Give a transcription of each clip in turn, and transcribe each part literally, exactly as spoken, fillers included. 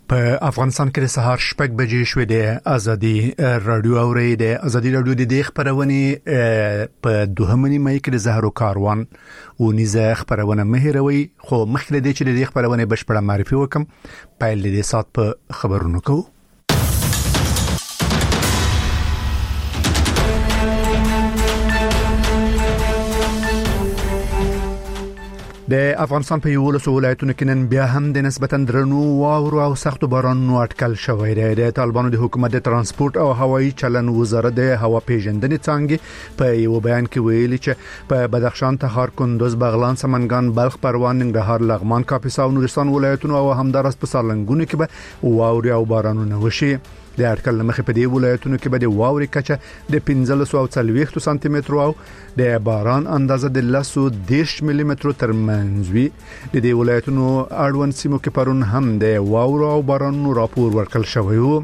په افغانستان کې د سهار شپږ بجې شوې د ازادي رادیو اوري د ازادي رادیو د دې خبرونه په دوهمنی مې کې د زهرو کاروان او نيزه خبرونه مهروي خو مخکې د دې چې د دې خبرونه بشپړه معرفي وکم پایل د سات په خبرونو کو د افغانستان په یو لسو ولایتونو کې نن بیا هم د نسبتاً درنو واورو او سختو بارانونو اټکل شوی دی. د طالبانو د حکومت د ترانسپورت او هوایي چلن وزارت د هوا پیژندنې څنګه په یو بیان کې ویلي چې په بدخشان، تخار، کندوز، بغلان، سمنګان، بلخ، پروان، ننګرهار، لغمان، کاپیسا او نورستان ولایتونو او همدارس په سالنګونو کې به واوري او بارانونه وشي. د اټکل مخې په دې ولایتونو کې به د واوري کچه د پنځلس او څلوېښت سانتي متر او د باران اندازه د لسو دیش ملي متر تر منځ وي. د دې ولایتونو اړوند سیمو کې پرون هم د واورو او بارانونو راپور ورکړل شوی و.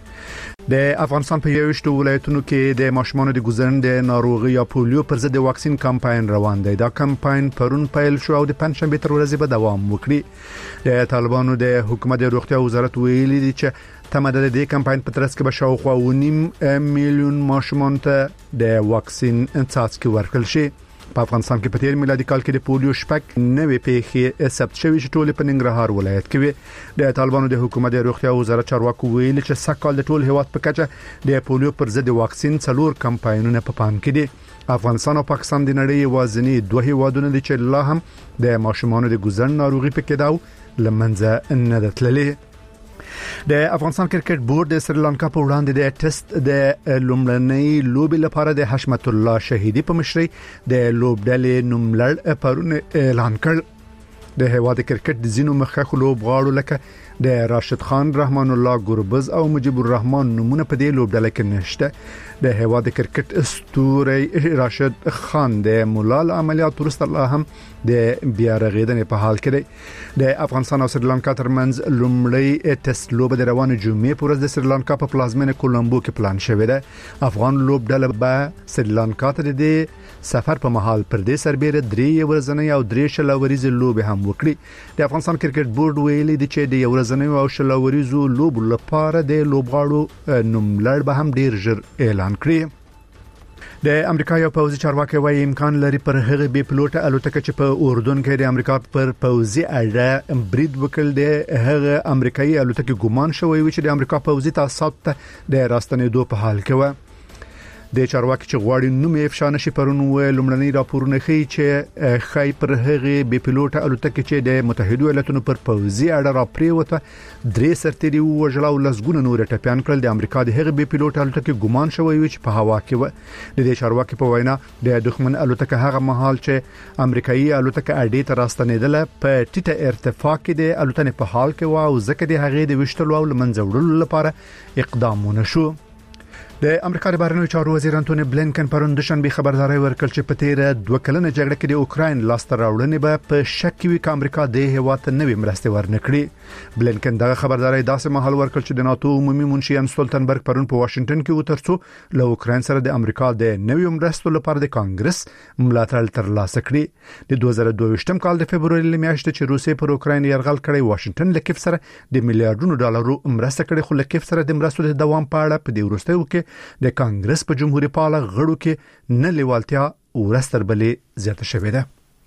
د افغانستان په یوشتو ولایتونو کې د ماشومانو د ګزرند ناروغي یا پولیو پر ضد واکسین کمپاین روان دی. دا کمپاین پرون پیل شو او د پنځشنبه تر ورځې به دوام وکړي. د طالبانو د حکومت د روغتیا وزارت ویلي دی چې تمه د دې کمپاین په ترڅ کې به شاوخوا ونیم میلیون ماشومان ته د واکسین څاڅکي ورکړل شي. په افغانستان کې په تیر میلادي کال کې د پولیو شپږ نوې پیښې ثبت شوې چې ټول په ننګرهار ولایت کې وي. د طالبانو د حکومت د روغتیا وزارت چارواکو ویلي چې سږ د ټول هیواد په کچه د پولیو پر ضد واکسین څلور کمپاینونه په پام کې دي. افغانستان او پاکستان د نړۍ وازنی دوه هیوادونه دي چې لا هم د ماشومانو د ګزن ناروغي په کې داو لمنځه نه دتللي. د افغانستان کرکټ بورډ د سریلانکا په وړاندې د ټیسټ د لومړنۍ لوبي لپاره د حشمت الله شهیدی په مشرۍ د لوبډلې نوملړ پرون اعلان کړ. د هواد کرکټ د زینو مخکخ لوبغاړو لکه د راشد خان، رحمان الله ګربز او مجيب الرحمن نمونه په دې لوبډله کې نشته. د هواد کرکټ اسطوره راشد خان د مولال عملیات وروسته الله هم د بیا رغیدنې په حال کې دی. د افغانستان او سریلانکا ترمنځ لومړی ټیسټ لوب د روانه جمعې پر ورځ د سریلانکا په پلازمینه کولمبو کې پلان شوی دی. افغان لوبډله به سریلانکا ته د سفر په محل پر دې سربېره درې ورځنۍ او درې شلوريز لوب هم وکړي. د افغانستان کرکټ بورډ ویلي دی چې د ورځنۍ او شلوريزو لوب لپاره د لوبغاړو نوملړ به هم ډیر ژر اعلان کړي. د امریکا یو پوځي چارواکي وايي امکان لري پر هغه بي پلوټه الوتکه چې په اردن کې د امریکا پر پوځي اډه برید وکړ د هغه امریکایي الوتکه ګمان شوی و چې د امریکا پوځي تاسیسات د راستنېدو په حال کې و. د چارواکي چې غواړي نوم یې افشا نشي پرون و لومړنی راپورونه ښیي چې خای پر هغه بي پلوټه الوتکه چې د متحده ایالاتونو پر پوځي اډه را پریوته درې سرتيري وژل او لسګونه نور ټپيان کړل. د امریکا د هغه بي پلوټه الوتکه ګمان شوی و چې په هوا کې و. د دې چارواکي په وینا د دښمن الوتکه هغه مهال چې امریکایي الوتکه اډې ته راستنېدله په ټیټه ارتفاع کې د الوتنې په حال کې و او ځکه د هغه د وشتلو او لمنځه وړلو لپاره اقدامونه شو. د امریکا د بهرنیو چارو وزیر انټونی بلینکن پرون د شنبه خبرداري ورکړ چې په تیر دوه کلنه جګړه کې د اوکراین لاسته راوړنې به په شک کې وي چې امریکا د هیواد نوې مرستې ورنکړي. بلینکن دغه خبرداري داسې مهال ورکړ چې د ناتو عمومي منشي ان سټولټنبرګ پرون په واشنگټن کې وترڅو له اوکراین سره د امریکا د نوې مرستو لپاره د کانګرس ملاتړ ترلاسه کړي. د دوه زره دوه ویشتم کال د فبرवरी میاشتې چې روسیې پر اوکراین یرغل کړی واشنگټن له کیف سره د میلیارډونو ډالرو مرسته کړې خو له کیف سره د مرستو د دوام په اړه په دې وروستیو کې د کانګرس په جمهوریت پاله غړو کې نه لیوالتیا ورستر بلې زیاته شوې ده.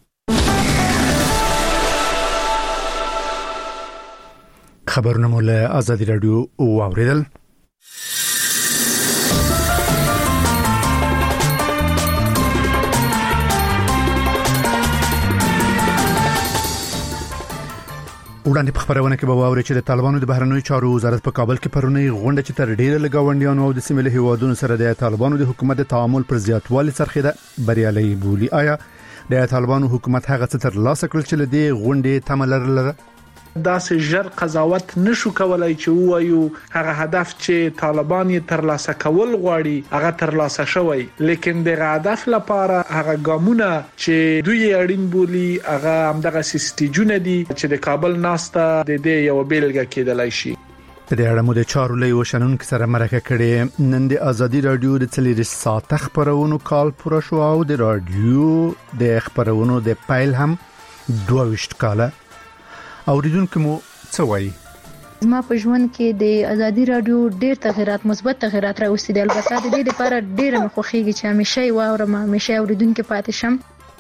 خبرونه مول ازادي رادیو او اوریدل. وړاندې په خبرونه کې به واوري چې د طالبانو د بهرنیو چارو وزارت په کابل کې پرونی غونډه چې تر ډیره لګاونډیانو او د سیمې له هیوادونو سره د طالبانو د حکومت د تعامل پر زیاتوالي څرخیده بریالي بولی. آیا د طالبانو حکومت هغه څه تر لاسه کړل چې لدی غونډې تملر لره؟ داسې ژر قضاوت نشو کولای چې وایو هغه هدف چې طالبان یې ترلاسه کول غواړي هغه ترلاسه شوی، لیکن دغه هدف لپاره هغه ګامونه چې دوی اړین بولی هغه همدغه سیستیجونه دي چې د کابل ناسته د دې یو بیلګه کېدلای شي. په دې اړه مو د چارو لوي وشنون سره مرکه کړې. نن د ازادي رادیو د څلور ساعت خبرونو کال پوره شو او د رادیو د خبرونو د پایل هم دوه وشت کاله اوریدونکو مو څه وایي؟ زما په ژوند کې د ازادي رادیو ډېر تغیرات مثبت تغیرات راوستي دي. البته د دې لپاره ډېر مخوخیږي چې همیشه واورم، همیشه اوریدونکو پاتې شم.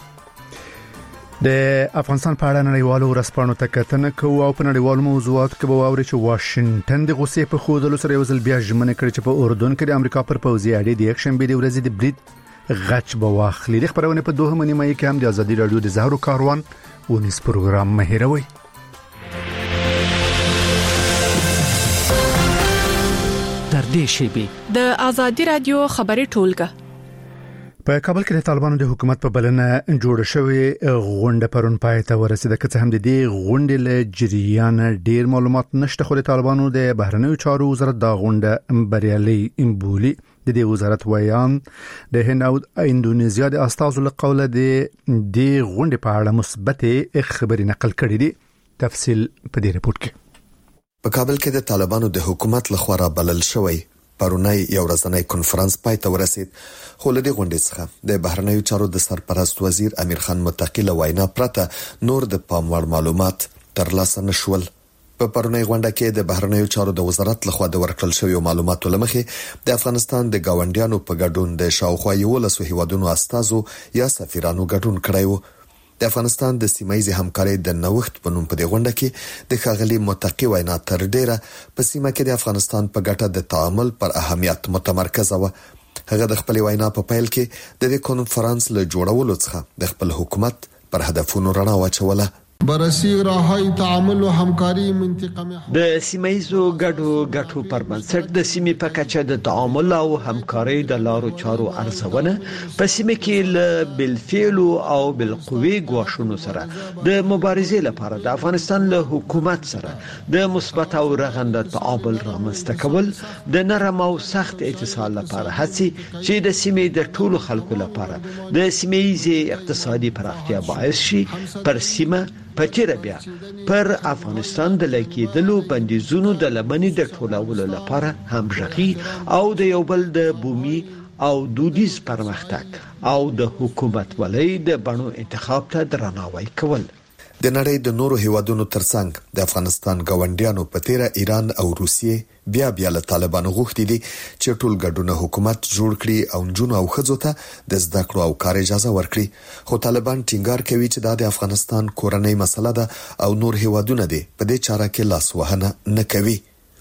د افغانستان په اړه نړیوالو ورځپاڼو ته کتنه کوو او په نړیوالو موضوعاتو کې به واوري چې واشنگټن د غوسې په خوځولو سره یو ځل بیا ژمنه کړې چې په اردن کې د امریکا پر پوځي اډې د یک شنبه د ورځې د برید غچ به واخلي. د خبرونه په دوه نیمه کې هم د ازادي رادیو د زهرو کاروان ونیس پروګرام مهیروي. در دې شیبه د ازادي رادیو خبري ټولګه په کابل کې د طالبانو د حکومت په بلنه جوړ شوی غونډه پرون پای ته ورسیده. که څه هم د دې غونډې له جریان ډیر معلومات نشته، خو د طالبانو د بهرنیو چارو وزارت دا غونډه بریالي بولي. د دې وزارت ویان د هند او اندونیزیا د استازو له قوله د دې غونډې په اړه مثبت خبري نقل کړي دي. تفصیل په دې رپورت کې. په کابل کې د طالبانو د حکومت لخوا را بلل شوی پرونی یو ورځنی کنفرانس پای ته ورسید، خو له دې غونډې څخه د بهرنیو چارو د سرپرست وزیر امیر خان متقی له وینا پرته نور د پام وړ معلومات ترلاسه نشول. په پرونی غونډه کې د بهرنیو چارو د وزارت لخوا د ورکړل شوی معلوماتو لمخې د افغانستان د گاونډیانو په ګډون د شاوخوا یولسو هیوادونو استازو یا سفیرانو ګډون کړی و. د افغانستان د سیمایي همکارۍ د نوښت په نوم په دې غونډه کې د ښاغلي متقی وینا تر ډیره په سیمه کې د افغانستان په ګټه د تعامل پر اهمیت متمرکز و. هغه د خپل وینا په پیل کې د دې کنفرانس له جوړولو څخه د خپل حکومت پر هدفونو رڼا واچوله. بررسي راهي تعامل او همکاري منطقه د سیمایزو ګډو ګټو پر بنسټ د سیمې په کچه د تعامل او همکاري د لارو چارو ارزونه په سیمه کې ل بالفعل او بالقوي غواړو سره د مبارزې لپاره د افغانستان له حکومت سره د مثبت او رغنده تعامل رامنځته کول د نرم او سخت اتصال لپاره هڅې چې د سیمې د ټولو خلکو لپاره د سیمایي اقتصادي پراختیا باعث شي پر سیمه پچیر بیا پر افغانستان د لکېدلو بندیزونو د لمنې د ټولولو لپاره همغږي او د یو بل د بومي او دودیز پرمختګ او د حکومت ولې د بڼو انتخاب ته درناوی کول. د نړۍ د نورو هیوادونو ترڅنګ د افغانستان گاونډیانو په تیره ایران او روسیې بیا بیا له طالبانو غوښتي دي چې ټول ګډونه حکومت جوړ کړي او جنونو او خځو ته د زده کړو او کار اجازه ورکړي. خو طالبان ټینګار کوي چې دا د افغانستان کورنۍ مسله ده او نور هیوادونه دي په دې چاره کې لاس وهنه نه کوي.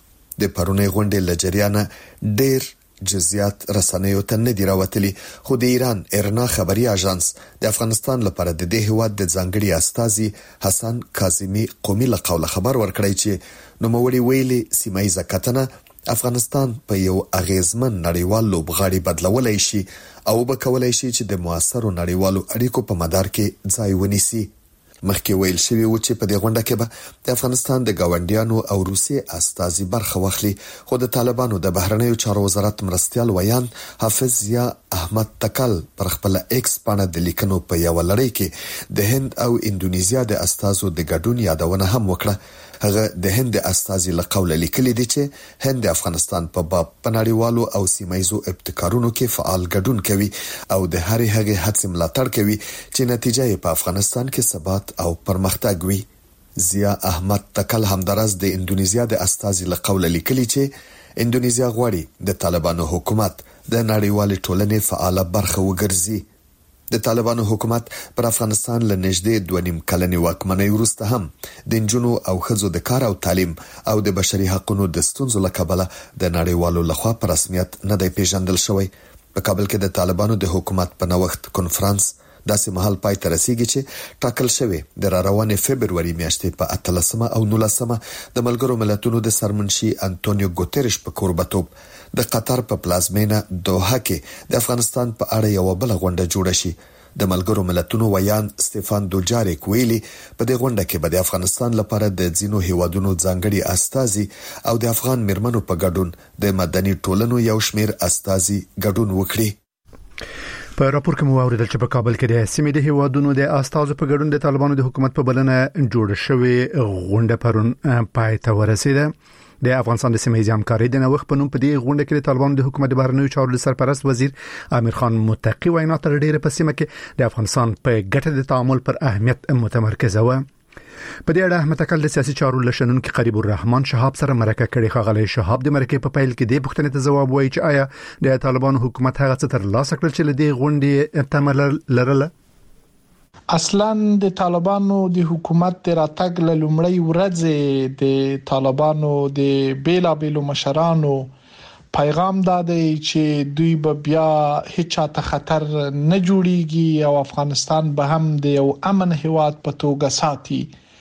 د پرونی غونډې لجریانه ډیر جزئیات رسنیو ته نه دی راوتلي، خو د ایران ارنا خبري اژانس د افغانستان لپاره د دې هیواد د ځانګړي استازي حسن کاظمی قومي له قوله خبر ورکړی چې نوموړي ویلي سیمایي ځکتنه افغانستان په یو اغیزمن نړیوال لوبغاړي بدلولای شي او به کولای شي چې د موثرو نړیوالو اړیکو په مدار کې ځای ونیسي. مخکې ویل شوی و چې په دې غونډه کې به د افغانستان د گاونډیانو او روسیې استازي برخه واخلي، خو د طالبانو د بهرنیو چارو وزارت مرستيال ویان حافظ ضیا احمد تکل پر خپل ایکس باندې د لیکنو په یو لړۍ کې د هند او اندونیزیا د استازو د ګډون یادونه هم وکړه. هغه د هند استازي له قوله لیکلي دي چې هند د افغانستان په باب په نړیوالو او سیمایزو ابتکارونو کې فعال ګډون کوي او د هرې هغې هڅې ملاتړ کوي چې نتیجه یې په افغانستان کې ثبات او پرمختګ وي. ضیا احمد تکل همدارس د اندونیزیا د استازي له قوله لیکلي چې اندونیزیا غواړي د طالبانو حکومت د نړیوال ټولنې فعال برخه وګرځي. د طالبانو حکومت پر افغانستان له نږدې دوه نیم کلنې واکمنۍ وروسته هم د نجونو او ښځو د کار او تعلیم او د بشري حقوقو د ستونزو له کبله د نړیوالو لخوا په رسمیت نه دی پیژندل شوی. په کابل کې د طالبانو د حکومت په نوښت کنفرانس داسې مهال پای ته رسیږي چې ټاکل شوی د را روانې فبرवरी میاشتې په اتلسمه او نولسمه د ملګرو ملتونو د سرمنشي انټونیو ګوتریش په کوربتوب د قطر په پلازمینه دوحه کې د افغانستان په اړه یو بل غونډه جوړه شي. د ملګرو ملتونو ویان سټيفان دوجاریک ویلي په دې غونډه کې به د افغانستان لپاره د ځینو هیوادونو ځانګړي استازي او د افغان مرمنو په ګډون د مدني ټولنو یو شمیر استازي ګډون وکړي. په راپور کې مو اوریدل چې په کابل کې د سیمې د هیوادونو د استازو په ګډون د طالبانو د حکومت په بلنه جوړ شوی غونډه پرون پای ته ورسیده. د افغانستان د سیمې همکارۍ د نوښت په نوم په دې غونډه کې د طالبانو د حکومت د بهرنیو چارو سرپرست وزیر امیر خان متقی وینا تر ډیره په سیمه کې د افغانستان په ګټه د تعامل پر اهمیت متمرکزه و. په دې اړه متکل سیاسي چارو لشنن کې قریب الرحمن شهاب سره مرکه کړي. خغلی شهاب د مرکه په پیل کې د پښتنې ته جواب وایي چې آیا د طالبانو حکومت هغه څه تر لاسه کړل چې لدې غونډې تمل لرله. اصلا د طالبانو د حکومت د راتګ له لومړۍ ورځې د طالبانو د بیلا بیلو مشرانو پیغام دادی چې دوی به بیا هیڅ ته خطر نه جوړیږي او افغانستان به هم د یو امن هیواد په توګه ساتي.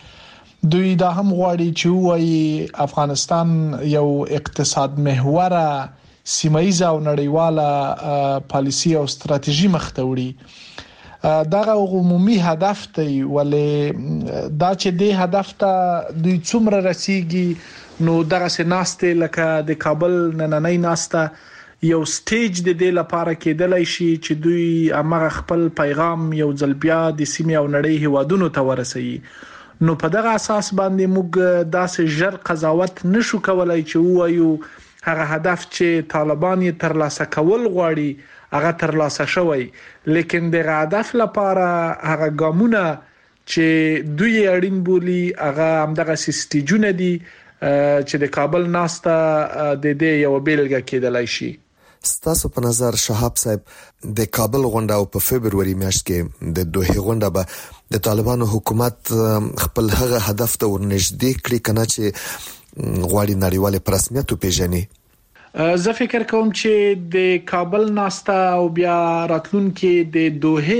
دوی دا هم غواړي چې وایي افغانستان یو اقتصاد محوره سیمایي او نړیواله پالیسی او ستراتیژي مخته وړي. دغه عمومي هدف دی ولې دا چې د هدف ته دوی څومره رسیږي نو دغه سناسته لکه د کابل نننۍ ناسته یو سټیج د دې لپاره کېدلای شي چې دوی امغه خپل پیغام یو ځل بیا د سیمې او نړۍ هوادونو ته ورسوي. نو په دغه اساس باندې موږ داسې ژر قضاوت نشو کولای چې وایو هغه هدف چې طالبان یې ترلاسه کول غواړي هغه ترلاسه شوی، لیکن دغه هدف لپاره هغه ګامونه چې دوی اړین بولی هغه همدغه سیستیجونه دي چې د کابل ناسته د دې یو بیلګه کېدلای شي. ستاسو په نظر شهاب صاحب د کابل غونډه او په فبرवरी میاشت کې د دوه غونډه به د طالبانو حکومت خپل هغه هدف ته ورنږدې کړی کنه چې غواړي نړیواله رسمیت پیژني. زه فکر کوم چې د کابل ناسته او بیا راتلونکي د دوه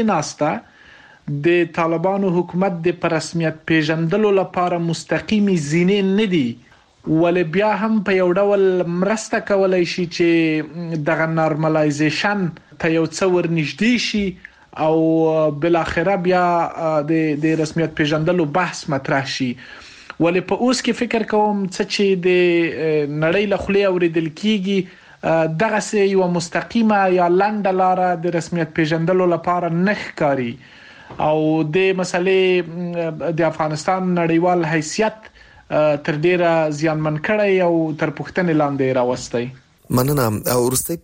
ناسته د طالبانو حکومت د رسمیت پیژندلو لپاره مستقیمي زینې نه دي، ولې بیا هم په یو ډول مرسته کولای شي چې دغه نارملایزیشن ته یو څو ورنږدې شي او بل اخره بیا د د رسمیت پیژندلو بحث مطرح شي. ولې په اوس کې فکر کوم چې د نړۍ له خلې اوریدل کیږي دغه سه یو مستقیمه یا لنډه لار د رسمیت پیژندلو لپاره نه ښکاري او د مسلې د افغانستان نړیوال حیثیت تر ډیره زیانمن کړی او تر پښتنې لاندې راوستي. مننه. او ورستۍ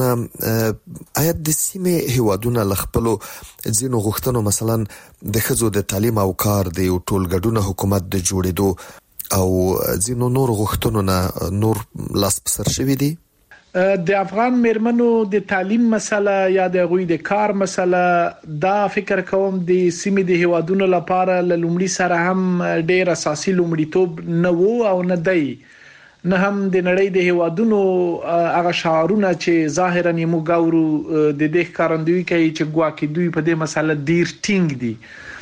پښتنه آیا د سیمې هیوادونو لخپلو ځینو غوښتنو مثلا د خزو د تعلیم او کار د یو ټولګډونه حکومت د جوړېدو او ځینو نور غوښتنو نه نور لاس پسر شوي دي؟ د افغان میرمنو د تعلیم مسله یا د غوی د کار مسله دا فکر کوم د سیمې د هیوادونو لپاره لومړی سره هم ډیر اساسي لومړیتوب نه وو او نه دی، نه هم د نړۍ د هیوادونو هغه شعارونه چې ظاهرا یې موږ ګورو د دې ښکارندوی کوي چې ګواکې دوی په دې مسله ډیر ټینګ دي.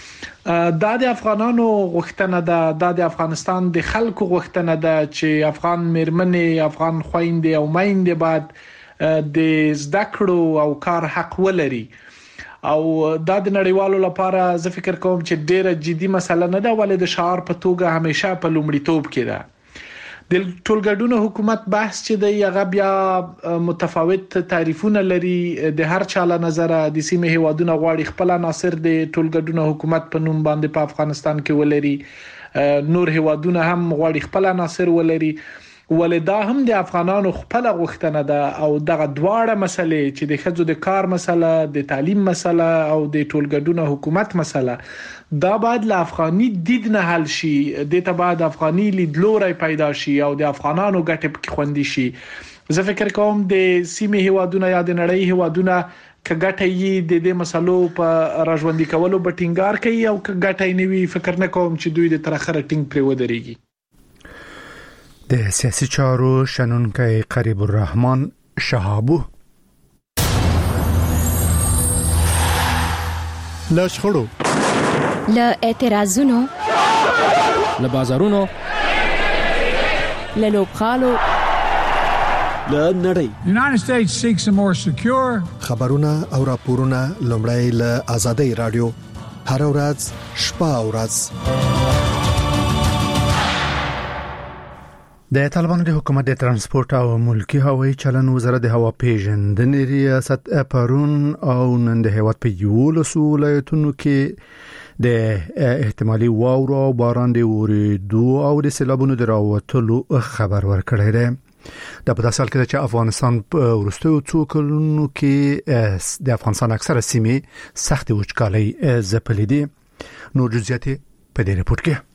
دا د افغانانو غوښتنه ده، دا د افغانستان د خلکو غوښتنه ده چې افغان میرمنې، افغان خويندې او میندې باید د زده کړو او کار حق ولري او دا د نړیوالو لپاره زه فکر کوم چې ډیره جدي مسله نه ده ولې د شعار په توګه همیشه په لومړیتوب کې ده. د ټولګډونو حکومت بحث چې دی هغه بیا متفاوت تعریفونه لري. د هر چا له نظره د سیمې هیوادونو غواړي خپل عناصر د ټولګډونو حکومت په نوم باندې په افغانستان کې ولري، نور هیوادونه هم غواړي خپل عناصر ولري، ولې دا هم د افغانانو خپل غوښتنه ده او دغه دواړه مسلې چې د خځو د کار مسله، د تعلیم مسله او د ټولګډونو حکومت مسله دا باید له افغاني دید نه حل شي، د ته بعد افغاني لیدلوري پیدا شي او د افغانانو ګټه پکې خوندي شي. زه فکر کوم د سیمې هیوادونو یا د نړۍ هیوادونو کګټه یې د دې مسلو په راژوندي کولو به ټینګار کوي او کګټه یې نوي فکر نه کوم چې دوی د ترخره ټینګ پرې ودرېږي. د سیاسي چارو شنونکی قریب الرحمن شهابو لا شخړو لا اعتراضونو لا بازارونو لا لوبخالو لا نړۍ. United States seeks a more secure خبرونه او راپورونه لومړی له آزادۍ رادیو هر ورځ شپه او ورځ. د طالبانو د حکومت د ترانسپورت او ملکی هوایي چلن وزارت د هوا پیژندنې ریاست پرون او نن د هیواد په یولسو ولایتونو کې د احتمالي واورو او باران د وریدو او د سیلابونو د راوتلو خبر ورکړی دی. د په داسې حال کې چې افغانستان په وروستیو څو کلونو کې د افغانستان اکثره سیمې سخت وچکالۍ ځپلې دي. نور جزئیات په دې رپورت کې.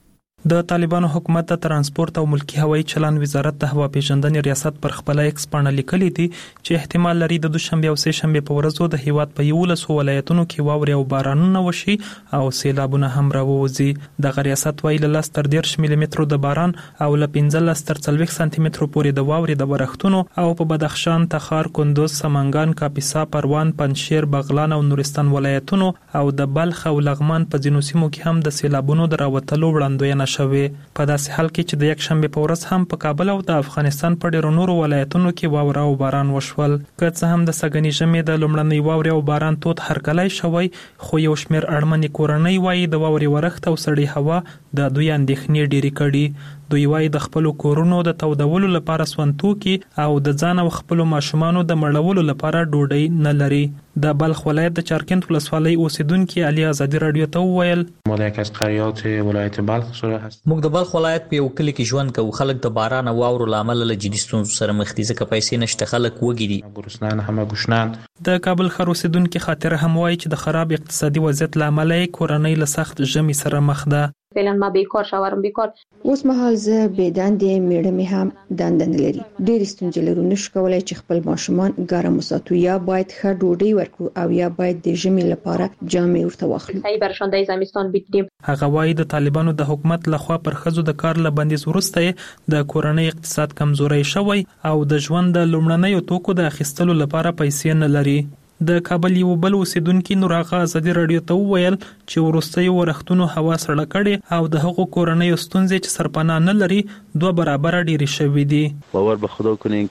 د طالبانو حکومت د ترانسپورت او ملکی هوایي چلن وزارت د هوا پیژندنې ریاست پر خپل ایکس باندې لیکلي دي چې احتمال لري د دوشنبه او سه شنبه په ورځو د هیواد په یولسو ولایتونو کې واوري او بارانونه وشي او سیلابونه هم راووزي. د ریاست ویل لاس تر ډیر ملي مترو د باران او ل پنځلس تر څلوېښت سانتي مترو پورې د واوري د ورښتونو او په بدخشان، تخار، کندوز، سمنګان، کاپیسا، پروان، پنجشیر، بغلان او نورستان ولایتونو او د بلخ او لغمان په ځینو سیمو کې هم د سیلابونو د راوتلو وړاندوینه شوې. په داسې حال کې چې د یک شنبه په ورځ هم په کابل او د افغانستان په ډیرو نورو ولایتونو کې واوره او باران وشول. که څه هم د سګنی ژمي د لومړنۍ واورې او باران تود هرکلی شوی، خو یو شمېر اړمنې کورنۍ وایي د واورې ورښت او سړې هوا د دوی اندېښنې ډېرې کړي. دوی وایي د خپلو کورونو د تودولو لپاره سونتوکي او د ځان او خپلو ماشومانو د مړولو لپاره ډوډۍ نه لري. د بلخ ولایت د چارکند ولسوالۍ اوسیدونکي علي ازادي رادیو ته وویل: ما د یک از قریات ولایت بلخ سره هست. موږ د بلخ ولایت په یو کلی کې ژوند کوو. خلک د باران او واورو لامل له جدي ستونزو سره مخ دي، ځکه پیسې نشته، خلک وږي دي. ګورستان هم ګوشنان. د کابل ښار اوسیدونکي خاطر هم وایي چې د خراب اقتصادي وضعیت لامل یې کورنۍ له سخت ژمي سره مخ ده. فعلا ما بیکار شوارم بیکار اوس مهال زه بې دندې، میړه مې هم دنده نه لري. ډېرې ستونزې لرو، نشو کولی چې خپل ماشومان ګرم وساتو. یا باید ښه ډوډۍ ورکړو او یا باید د ژمي لپاره جامې ورته واخلو. صحیح برشان د زمستان بګیریم. هغه وایي د طالبانو د حکومت لخوا پر ښځو د کار له بندیز وروسته د کورنۍ اقتصاد کمزوری شوی او د ژوند د لومړنیو توکو د اخیستلو لپاره پیسې نه لري. د کابل یو بل اوسیدونکي نور هغه ازادي رادیو ته وویل چې وروستیو ورښتونو هوا سړه کړي او د هغو کورنیو ستونزې چې سرپناه نه لري دوه برابر ډېرې شوې دي. باور به خدا کنین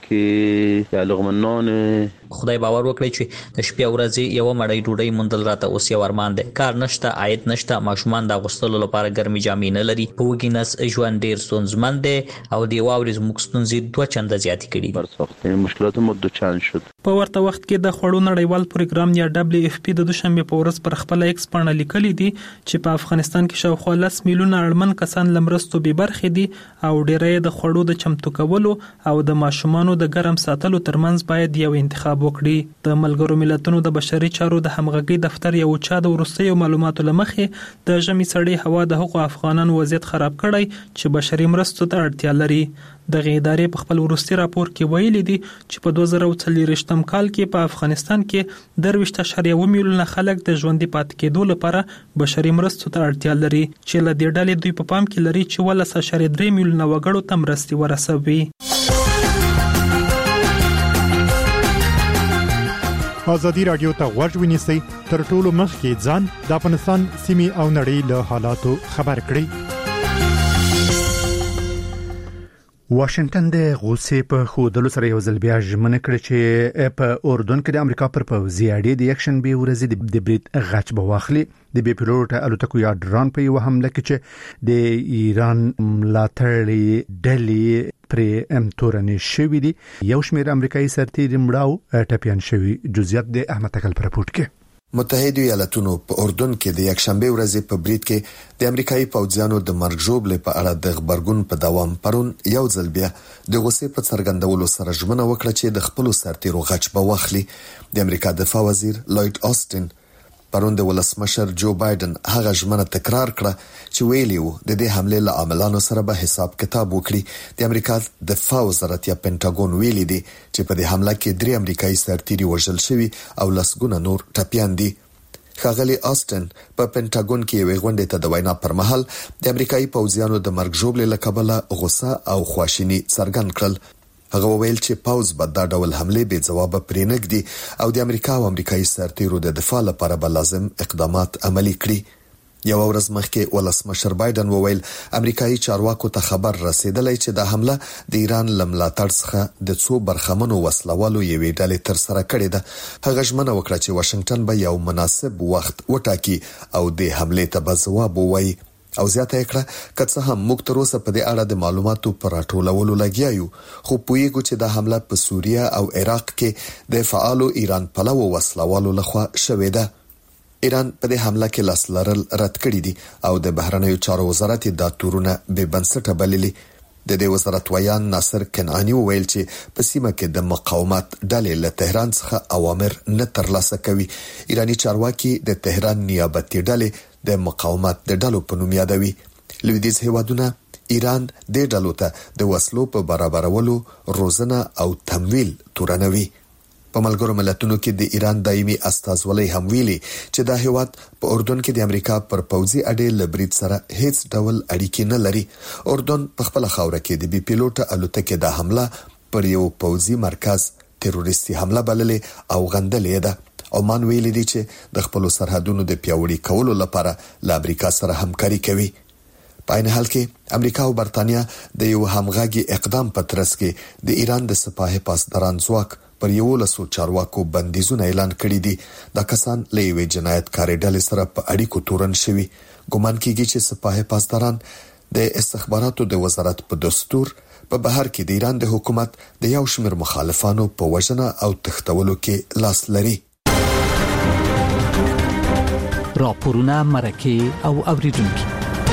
که لغمنان خدای باور وکړي چې د شپې ورځې یو مړی ډوډۍ موندل راته اوس یو ارمان دی. کار نشته، عاید نشته، ماشومان د اغوستلو لپاره ګرمې جامې نه لري. په وږي نس ژوند ډېر ستونزمن دی او د واورې زموږ ستونزې دوه چنده زیاتې کړي. مشکلات مو دوچند شد. په ورته وخت کې د خوړو نړیوال پروګرام یا دبليو اف پی د دوشنبه په ورځ پر خپل ایکس باندې لیکلي دي چې په افغانستان کې شاوخوا لس میلیونه اړمن کسان لمرستو به برخې دي او ډېرې د خوړو د چمتو کولو او د ماشومانو د ګرم ساتلو ترمنځ باید یو انتخاب وکړي. د ملګرو ملتونو د بشري چارو د همغږي دفتر یو چا د ورستیو معلوماتو لمخې د ژمي سړې هوا د حقوق افغانانو وضعیت خراب کړی چې بشري مرستو ته اړتیا لري. دغه ادارې په خپل وروستي راپور کې ویلي دي چې په دوه زره څلوېښتم کال کې په افغانستان کې درویشت اعشاریه اووه میلیونه خلک د ژوندي پاتې کېدو لپاره بشري مرستو ته اړتیا لري، چې له دې ډلې دوی په پام کې لري چې ولس اعشاریه درې میلیونه وګړو ته مرستې ورسوي. ازادي رادیو ته غوږ ونیسئ، تر ټولو مخکې ځان د افغانستان سیمې او نړۍ له حالاتو خبر کړئ. واشنگټن د غوسې په خودلو سره یو ځل بیا ژمنه کړې چې په اردن کې د امریکا پر پوځي اډې د یک شنبه ورځې د برید غچ به واخلي. د بي پيلوټ الوتکو یا ډرون په یو حمله کې چې د ایران ملاتړي ډلې پر امتورنې شوې دي، یو شمېر امریکایي سرتیري مړاو ټپيان شوي. جزئیات د احمد تکل پر رپورت کې. متحده ایالاتونو په اردن کې د یک شنبه ورځې په برید کې د امریکایي پوځیانو د مرګ ژوبلې په اړه د خبرګون په دوام پرون یو ځل بیا د غوسې په څرګندولو سره ژمنه وکړه چې د خپل سرتیرو غچ به واخلي. د امریکا دفاع وزیر لوید آستن پرون د ولسمشر جو بایدن هغه ژمنه تکرار کړه چې ویلی وو د دې حمله له عاملانو سره به حساب کتاب وکړي. د امریکا دفاع وزارت یا پینټاګون ویلي دی چې په دې حمله کې درې امریکایي سرتیري وژل شوي او لسګونه نور ټپيان دي. ښاغلي آستن په پینټاګون کې یو غونډه ته د وینا پر مهال د امریکایي پوځیانو د مرګ ژوبلې له کبله غوسه او خواشیني څرګند کړل. هغه وویل چې پوز به دا ډول حمله به جواب پرې نګدي او د امریکا او امریکایي سرتیرو د دفاع لپاره به لازم اقدامات عملي کړي. یو ورځ مخکې ولسمشر بایدن وویل امریکایي چارواکو ته خبر رسیدلی چې د حمله د ایران لملاتړ څخه د څو برخمنو وسلوالو یوې ډلې تر سره کړې ده. هغه ژمنه وکړه چې واشنگټن به یو مناسب وخت وټاکي او د حمله ته به ځواب ووایي. او زیاته کړه که څه هم موږ تر اوسه په دې اړه د معلوماتو پر راټولولو لګیا یو، خو پوهیږو چې د حمله په سوریه او عراق کې د فعالو ایران پلوو وسلوالو لخوا شوې ده. ایران په دې حمله کې لاس لرل رد کړی دي او د بهرنیو چارو وزارت دا تورونه به بنسټه بللي. د دې وزارت ویان ناصر کنعانی ویل چې په سیمه کې د مقاومت ډلې له تهران څخه اوامر نه ترلاسه کوي. ایرانی چارواکي د تهران نیابتي ډلې د مقاومت د ډلو په نوم یادوي. لویدیځ هیوادونه ایران د ډلو ته د وسلو په برابرولو، روزنه او تمویل تورنوي. په ملګرو ملتونو کې د ایران دایمي استازولۍ هم ویلي چې دا هیواد په اردن کې د امریکا پر پوځي اډې له برید سره هیڅ ډول اړیکې نه لري. اردن په خپل خاوره کې د بي پیلوټ الوتکې د حمله پر یو پوځي مرکز تروریستي حمله بللې او غندلې ده. عمان ویلي دی چې د خپل سرحدونو د پیاوړي کولو لپاره له امریکا سره همکاري کوي. په عین حال کې امریکا او برتانیا د یو همغږي اقدام په ترڅ کې د ایران د سپاه پاسداران ځواک پر یو لسو چارواکو بندیزونه اعلان کړي دي. دا کسان له یوې جنایتکارې ډلې سره په اړیکو تورن شوي. ګومان کیږي چې سپاه پاسداران د استخباراتو د وزارت په دستور په بهر کې د ایران د حکومت د یو شمېر مخالفانو په وژنه او تښتولو کې لاس لري. راپورونه مرکه او اوریدونکو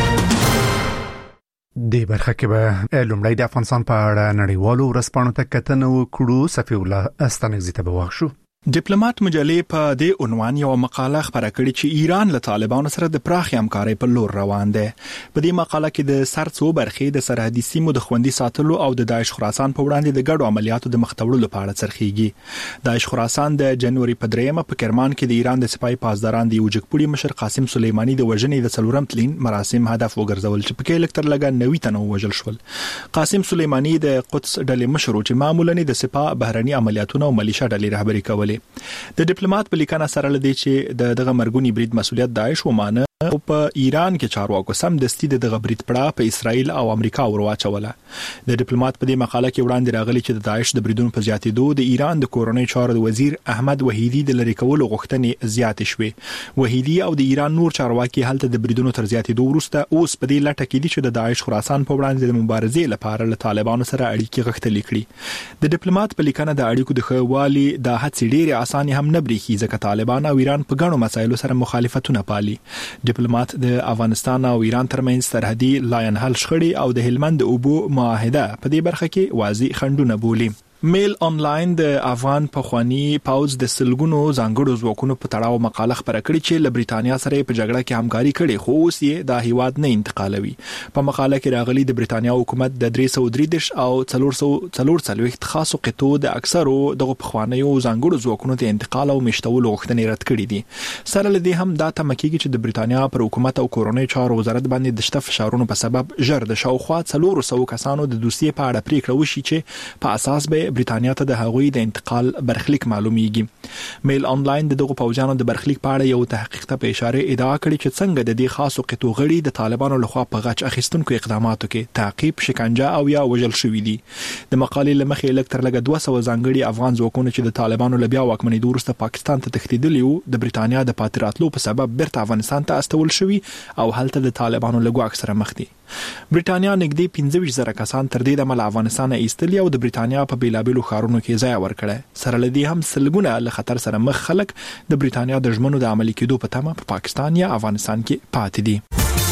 د برخه کې به لومړی د افغانستان په اړه نړیوالو ورځپاڼو ته کتنه وکړو. صفی الله استانګزی ته به واښو. ډیپلوماټ مجلې په دې عنوان یو مقاله خبره کړې چې ایران له طالبانو سره د پراخې همکارۍ په لور روان دی. په دې مقاله کې د سرڅو برخې د سرحدي سیمو د خوندي ساتلو او د داعش خراسان په وړاندې د ګډو عملیاتو د مخ تړلو په اړه څرخیږي. داعش خراسان د جنوري په دریمه په کرمان کې د ایران د سپای پاسداران د وجګپوړي مشر قاسم سلیمانی د وژنې د څلورم تلین مراسم هدف وګرځول چې په کې لکتر لګا نوي تنو وژل شول. قاسم سلیمانی د قدس ډلې مشر چې معمولاً د سپاه بهرني عملیاتونو او ملیشیا ډلې رهبری کولې. د ډیپلوماټ په لیکنه سره لدی چې د دغه مرګونی برید مسولیت داعش ومانه او په ایران کې چارواکو سم دستي د دغه برید پړه په اسرائیل او امریکا ورواچوله. د ډیپلوماټ په دې مقاله کې وړاندې راغلي چې د داعش د بریدونو په زیاتېدو د ایران د کورنۍ چارو د وزیر احمد وحیدی د لری کولو غوښتنې زیاتې شوې. وحیدی او د ایران نور چارواکي هلته د بریدونو تر زیاتېدو وروسته اوس په دې لټه کې دي چې د داعش خراسان په وړاندې د مبارزې لپاره له طالبانو سره اړیکې غښتلې کړي. د ډیپلوماټ په لیکنه د اړیکو د ښهوالي د هڅې ډېرې اسانه هم نه بریښي ځکه طالبان او ایران په ګڼو مسایلو سره مخالفتونه پالي. ډیپلوماټ د افغانستان او ایران ترمنځ سرحدي لاین حل شخړې او د هلمند اوبو معاهده په دې برخه کې واضح خنډونه بولي. میل آنلاین د افغان پخوانی پاوز د سلګونو ځانګړو ځواکونو په تړاو مقاله خبره کړې چې له بریتانیا سره په جګړه کې همکاري کړې خو اوس یې د هیواد نه انتقالوي. په مقاله کې راغلي د بریتانیا حکومت د درې سوه درې دېرش او څلور سوه څلور څلوېښت خاصو قطعو د اکثرو دغه پخوانیو ځانګړو ځواکونو ته انتقال او مشتولو غوښتنې رد کړې دي. سره له دې هم دا تمه کېږي چې د بریتانیا پر حکومت او کورنۍ چارو وزارت باندې د شته فشارونو په سبب ژر د شاوخوا څلور سوه کسانو د دوسیې په اړه پریکړه وشي چې په اساس به بریتانیا ته د هغوی د انتقال برخلیک معلومیږي. میل آنلاین دغه پوجانو د برخلیک په اړه یو تحقیق ته په اشاره ادعا کړې چې څنګه د دې خاصو قطو غړي د طالبانو لخوا په غچ اخیستونکو اقداماتو کې تعقیب، شکنجه او یا وژل شوي دي. د مقالې لمخې لکتر لګه دوه سوه ځانګړي افغان ځواکونه چې د طالبانو له بیا واکمنېدو وروسته پاکستان ته تښتېدلي وو د بریتانیا د پاتې راتلو په سبب بیرته افغانستان ته استول شوي او هلته د طالبانو له ګواښ سره مخ دي. بریتانیا نږدې پنځه ویشت زره کسان تر دې دمه له افغانستانه ایستلي او د بریتانیا په بیلابیلو ښارونو کې ځای ورکړی. سره له دې هم سلګونه له خطر سره مخ خلک د بریتانیا د ژمنو د عملي کېدو په تمه په پاکستان یا افغانستان کې پاتې دي.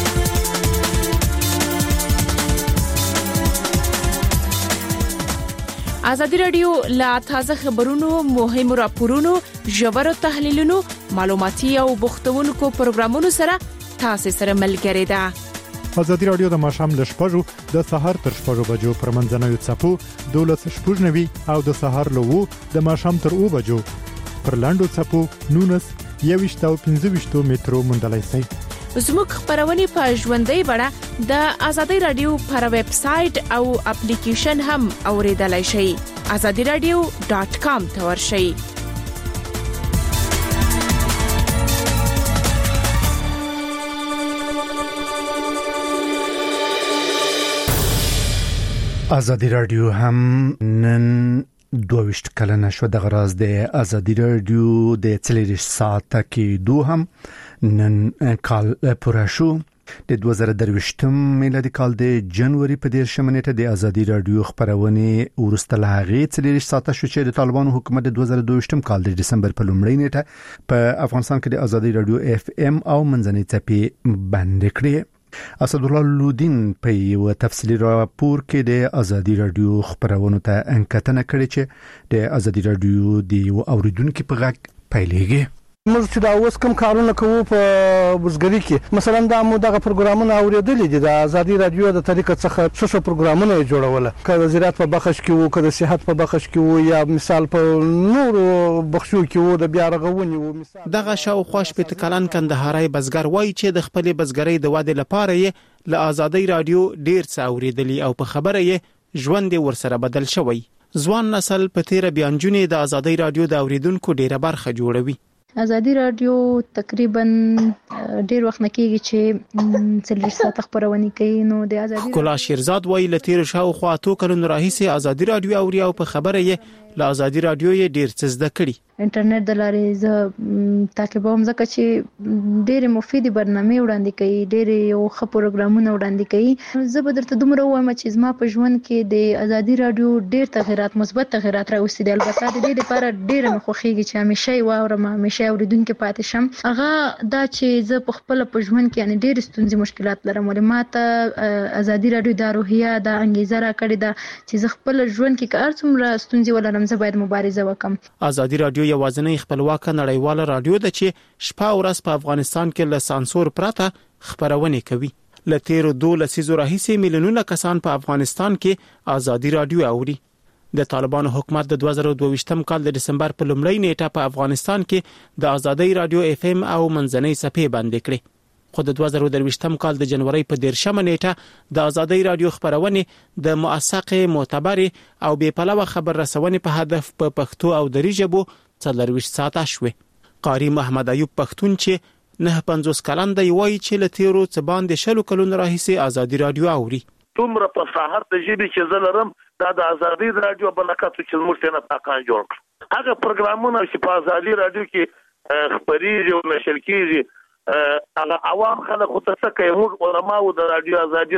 ازادي رادیو لا تازه خبرونو، مهمو راپورونو، ژورو تحلیلونو، معلوماتي او بوختونکو پروګرامونو سره تاسو سره ملګری ده. ازادي رادیو د ماښام ل شپږو د سهار تر شپږو بجو پر منځنوي څپو دولس شپږ نوي او د سهار له وو د ماښام تر اوو بجو پر لاندو څپو نونس یويشت او پنځه ویشت مترو مندلای شي. زموږ خبرونه په ژوندۍ بڼه د ازادي رادیو پر ویب سټ او اپلیکیشن هم اوریدلای شئ. azadi radio dot com ته ورشئ. ازادي رادیو هم نن دوه کلنه شو د غراز د ازادي رادیو د څلور ساعته کې دوه هم نن کال پوره شو. د دوه زره درویشتم میلادي کال د جنوري په دیرشمه نیټه د ازادي رادیو خبرونه ورسته لاغې څلور ساعته شو چې د طالبانو حکومت د دوه زره دویشتم کال د دسمبر په لومړۍ نیټه په افغانستان کې د ازادي رادیو اف ام او منځنۍ څپې بند کړې. اسد الله لودین په یو تفصیلی راپور کې د ازادي رادیو خبرونه ته انکتنه کړې چې د ازادي رادیو د اوریدونکو په غږ پیلېږي. موږ چې دا اوس کوم کارونه کوو په بزګري کې مثلا دا مو دغه پروګرامونه اوریدلې دي د ازادي رادیو د طریقې څخه څه څه پروګرامونه جوړول کله وزارت په بخښ کې وو کله صحت په بخښ کې وو یا مثال په نورو بخښو کې وو د بیا رغونې وو مثال دغه شاوخوا شپږ کلن کندهاري بزګر وایي چې د خپل بزګرۍ د واده لپاره یې له ازادي رادیو ډیر څه اوریدلی او په خبره یې ژوند ورسره بدل شوی ځوان نسل په تیر بیانجونې د ازادي رادیو د اوریدونکو ډیره برخه جوړوي ازادي رادیو تقریبا ډیر وخت نکېږي چې څلور ساعت خبرونه کوي نو د ازادي کولا شیرزاد وایي لتیر شاوخوا اتو کلونو راهیسې ازادي رادیو اوري او په خبره یې له ازادي رادیو یې ډیر څه زده کړي انټرنیټ د لارې ز تعقیبوم ځکه چې ډېر مفیدی برنامه وړاندې کوي ډېر یو ښه پروګرامونه وړاندې کوي زه به درته دومره وایم چې زما په ژوند کې د ازادي رادیو ډېر تغیرات مثبت تغیرات راوستي دي البته د دې لپاره ډېر مخوخیږي چې همیشه یې واورم همیشه اوریدونکو پاتې شم هغه دا چې زه په خپل په ژوند کې یعنی ډېر ستونزې مشکلات لرم ولې ماته ازادي رادیو د روحیه د انګیزه را کړې ده چې زه خپل ژوند کې کار څومره ستونزې ولرم زه باید مبارزه وکم ازادي رادیو یوازینی خپلواکه نړیواله رادیو ده چې شپه او ورځ په افغانستان کې له سانسور پرته خبرونه کوي له تیرو دوه لسیزو راهیسې میلیونونه کسان په افغانستان کې ازادي رادیو اوري د طالبانو حکومت د دوه زره دوه ویشتم کال د دسمبر په لومړۍ نیټه په افغانستان کې د ازادي رادیو اف ام او منځنۍ صفحې باندې کړې خو د دوه زره درویشتم کال د جنوري په دیرشمه نیټه د ازادي رادیو خبرونه د موثقه معتبر او بې پلوه خبر رسونې په هدف په پښتو او دری ژبو څلورویشت ساعته شوه قاری محمد ایوب پښتون چې نه پنځوس کلن دی وایي چې له تیرو څه باندې شلو کلونو راهیسې ازادي رادیو اوري تومره په ساحر د ژبې چې زلرم دا د ازادي رادیو بلکاتو چې موږ ته نه پاکان جوړ کړ هغه پروګرامونه چې په ازادي رادیو کې خبري او نشر کیږي هغه عوام خلک خو ته کوي موږ علماء د رادیو ازادي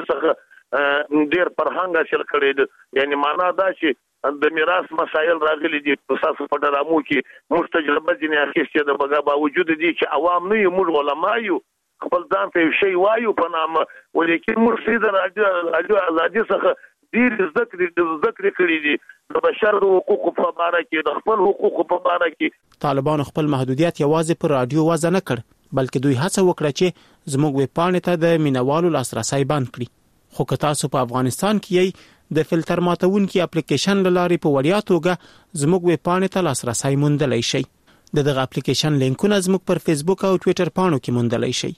څخه ډیر فرهنګ حاصل کړی دي یعنی معنا دا چې د میراث مسایل راغلي دي په اساس په ډرامو کې موږ تجربه دي نه اخیستې د بغا باوجود دي چې عوام نه یو موږ علماء یو خپل ځان ته شی وایو په نامه ولیکن موږ د رادیو ازادي څخه ډیر ذکر ذکر کړی دي د بشر حقوقو په اړه کې د خپل حقوقو په اړه کې طالبان خپل محدودیت یوازې پر رادیو وزن نه کړ بلکې دوی هڅه وکړه چې زموږ ویب پاڼې ته د مینوالو لاسرسي بند کړي خو که تاسو په افغانستان کې د فلټر ماتونکي اپلیکیشن لاري په وړیا توګه زموږ ویب پاڼې ته لاسرسي موندلای شئ د دغه اپلیکیشن لینکونه زموږ پر فیسبوک او ټوئیټر پاڼو کې موندلای شئ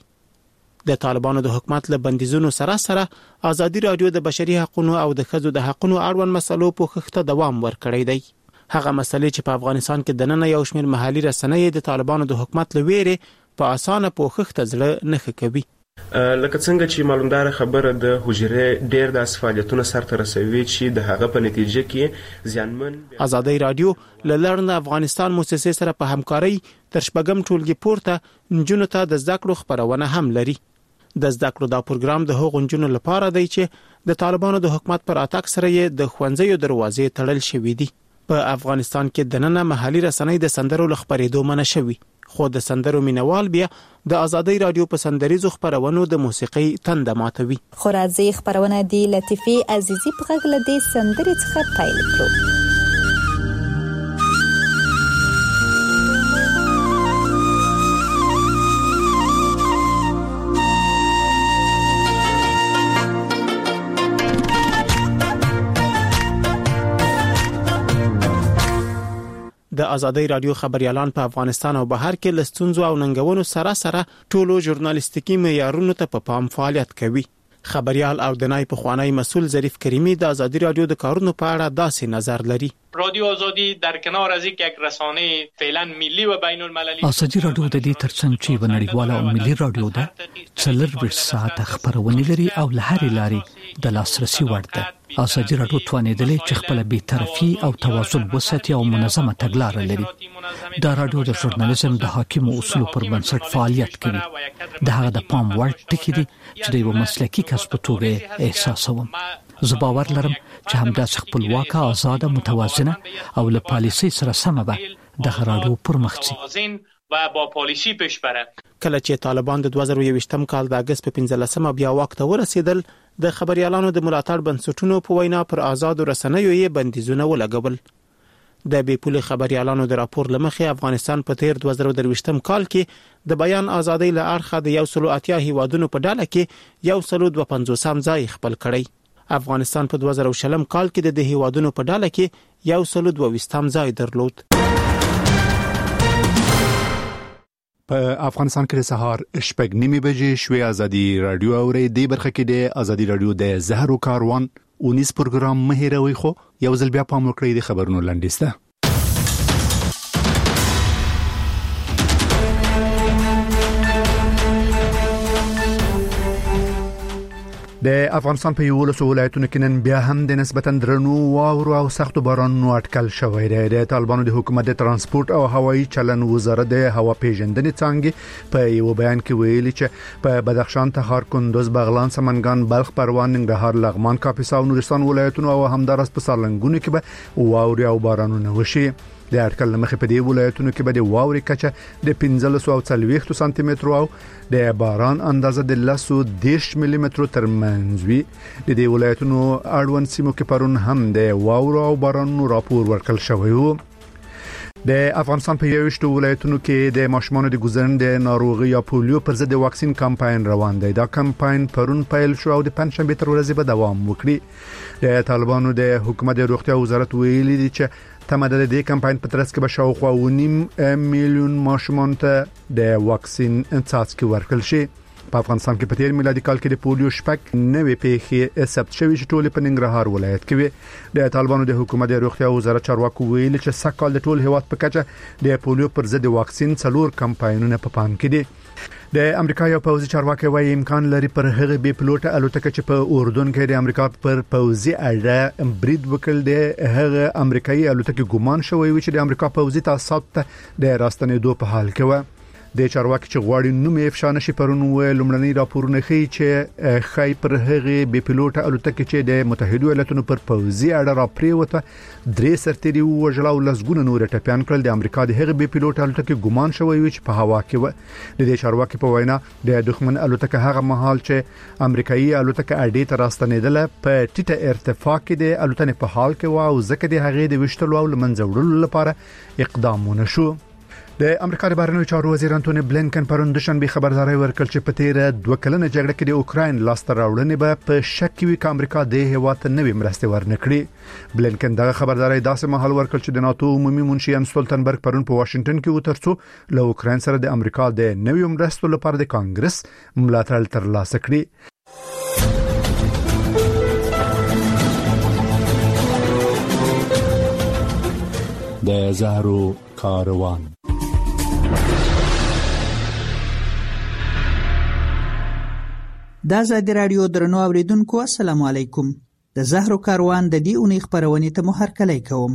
د طالبانو د حکومت له بندیزونو سره سره ازادي رادیو د بشري حقوقو او د ښځو د حقوقو اړوند مسلو په خښته دوام ورکړی دی هغه مسلې چې په افغانستان کې د نن یو شمېر محلي رسنۍ د طالبانو د حکومت لويره په اسانه په خښته ځړه نه کوي لکه څنګه چې معلومدار خبره د حجره ډیر د فعالیتونو سره رسوي چې د هغه په نتیجه کې زیانمن ازادي رادیو له لړن افغانستان مؤسسې سره په همکاري تر شپږم ټولګي پورته نجونو ته د زده کړو خبرونه هم لري د زده کړو دا پروګرام د هغو نجونو لپاره دی چې د طالبانو د حکومت پر اتاک سره یې د خوندزیو دروازې تړل شوې دي په افغانستان کې د نن محلي رسنۍ د سندرو لخبرېدو منع شوی خو د سندرو مینوال بیا د ازادي رادیو په سندریزو خبرونو د موسیقي تند ماتوي خو راځي خبرونه دی لطیفي عزیزي په غږ له دې سندرې څخه پیل کړو د ازادي رادیو خبريالان په افغانستان او بهر کې لستونزو او ننګونو سره سره ټولو ژورنالیستیکي معیارونو ته په پام فعالیت کوي خبريال او د نای په خوانی مسول ظریف کریمی د ازادي رادیو د کارونو په اړه داسې نظر لري رادیو آزادی در کنار از اینکه یک رسانه فعلا ملی و بین المللی ازادي رادیو د دې ترڅنګ چې ونړیواله او ملي رادیو ده څلور ساعت خبرونه لري او لهري لاري د لاسرسي وړ ده ازادي رادیو توانیدلې چې خپل بی‌طرفي او توازن وساتي او منظمه تګلارې لري دا رادیو د ژورنالیزم د حاکم اصول پر بنسټ فعالیت کوي د هغه د پام وړ ټکی دي چې د یو مسلکي کس په توګه احساسوم زه باور لرم چې همداسې خپلواک آزاد متوازنه او له پالیسي سره سم به د رادیو پرمختګ و با پالیسی پیش بره کله چې طالبان د دوه زره یوویشتم کال د اگست په پنځلسمه بیا وخت ورسېدل د خبريالانو د ملاتړ بنسټونو په وینا پر آزاد رسنیو یې بندیزونه ولګول د بیپول خبريالانو د راپور لمخې افغانستان په تیر دوه زره درویشتم کال کې د بیان ازادۍ له اړخه د یو سل اتیا هیوادونو په ډله کې یو سل دوه پنځوسم ځای خپل کړی. افغانستان په دوه زره شلم کال کې د هیوادونو په ډله کې یو سل دوه ویشتم ځای درلود. په افغانستان کې د سهار شپږ نیمې بجې شوې ازادي رادیو اوري د برخه کې د ازادي رادیو د زهرو کاروان اونیس پروګرام مهیروي خو یو ځل بیا پام وکړئ د خبرونو لنډیسته. د افغانستان په یو لسو ولایتونو کې نن بیا هم د نسبتاً درنو واورو او سختو بارانونو اټکل شوی دی. د طالبانو د حکومت د ترانسپورت او هوایي چلن وزارت د هوا پیژندنې څنګه په یو بیان کې ویلي چې په بدخشان، تخار، کندوز، بغلان، سمنګان، بلخ، پروان، ننګرهار، لغمان، کاپیسا او نورستان ولایتونو او همدارس په سالنګونو کې به واوري او بارانونه وشي. د اټکل مخې په دې ولایتونو کې به د واوري کچه د پنځلس او څلوېښت سانتي متر او د باران اندازه د لسو دیش ملي متر تر منځ وي. د دې ولایتونو اړوند سیمو کې پرون هم د واورو او بارانونو راپور ورکړل شوی و. د افغانستان په یوشتو ولایتونو کې د ماشومانو د ګزرند ناروغي یا پولیو پر ضد واکسین کمپاین روان دی. دا کمپاین پرون پیل شو او د پنځشنبه تر ورځې به دوام وکړي. د طالبانو د حکومت د روغتیا وزارت ویلي دی چې تمه ده د دې کمپاین په ترڅ کې به شاوخوا ونیم میلیون ماشومان ته د واکسین څاڅکي ورکړل شي. په افغانستان کې په تیر میلادي کال کې د پولیو شپږ نوې پیښې ثبت شوې چې ټول په ننګرهار ولایت کې وي. د طالبانو د حکومت د روغتیا وزارت چارواکو ویلي چې سږکال د ټول هیواد په کچه د پولیو پر ضد واکسین څلور کمپاینونه په پام کې دي. د امریکا یو پوځي چارواکي وايي امکان لري پر هغه بي پلوټه الوتکه چې په اردن کې د امریکا پر پوځي اډه برید وکړ د هغه امریکایي الوتکه ګمان شوی و چې د امریکا پوځي تاسیسات ته د راستنېدو په حال کې و. د چارواکي چې غواړي نوم یې افشا نشي پرون و لومړنی راپورونه ښیي چې خای پر هغه بي پلوټه الوتکه چې د متحده ایالاتونو پر پوځي اډه را پریوته درې سرتيري وژل او لسګونه نور ټپيان کړل. د امریکا د هغه بي پلوټه الوتکه ګمان شوی و چې په هوا کې و. د دې چارواکي په وینا د دښمن الوتکه هغه مهال چې امریکایي الوتکه اډې ته راستنېدله په ټیټه ارتفاع کې د الوتنې په حال کې و او ځکه د هغه د وشتلو او لمنځه وړلو لپاره اقدامونه شو. د امریکا د بهرنیو چارو وزیر انټونی بلینکن پرون د شنبه خبرداري ورکړ چې په تیر دوه کلنه جګړه کې د اوکراین لاسته راوړنې به په شک وي چې امریکا د هیواد ته نوې مرستې ورنکړي. بلینکن دغه خبرداري داسې مهال ورکړ چې د ناتو عمومي منشي ان سټولټنبرګ پرون په واشنگټن کې وترڅو له اوکراین سره د امریکا د نوې مرستو لپاره د کانګرس ملاتړ ترلاسه کړي. د زهرو کاروان د ازادي رادیو درنو اوریدونکو السلام علیکم. د زهرو کاروان د دې اونۍ خبرونه ته مو هرکلی کوم.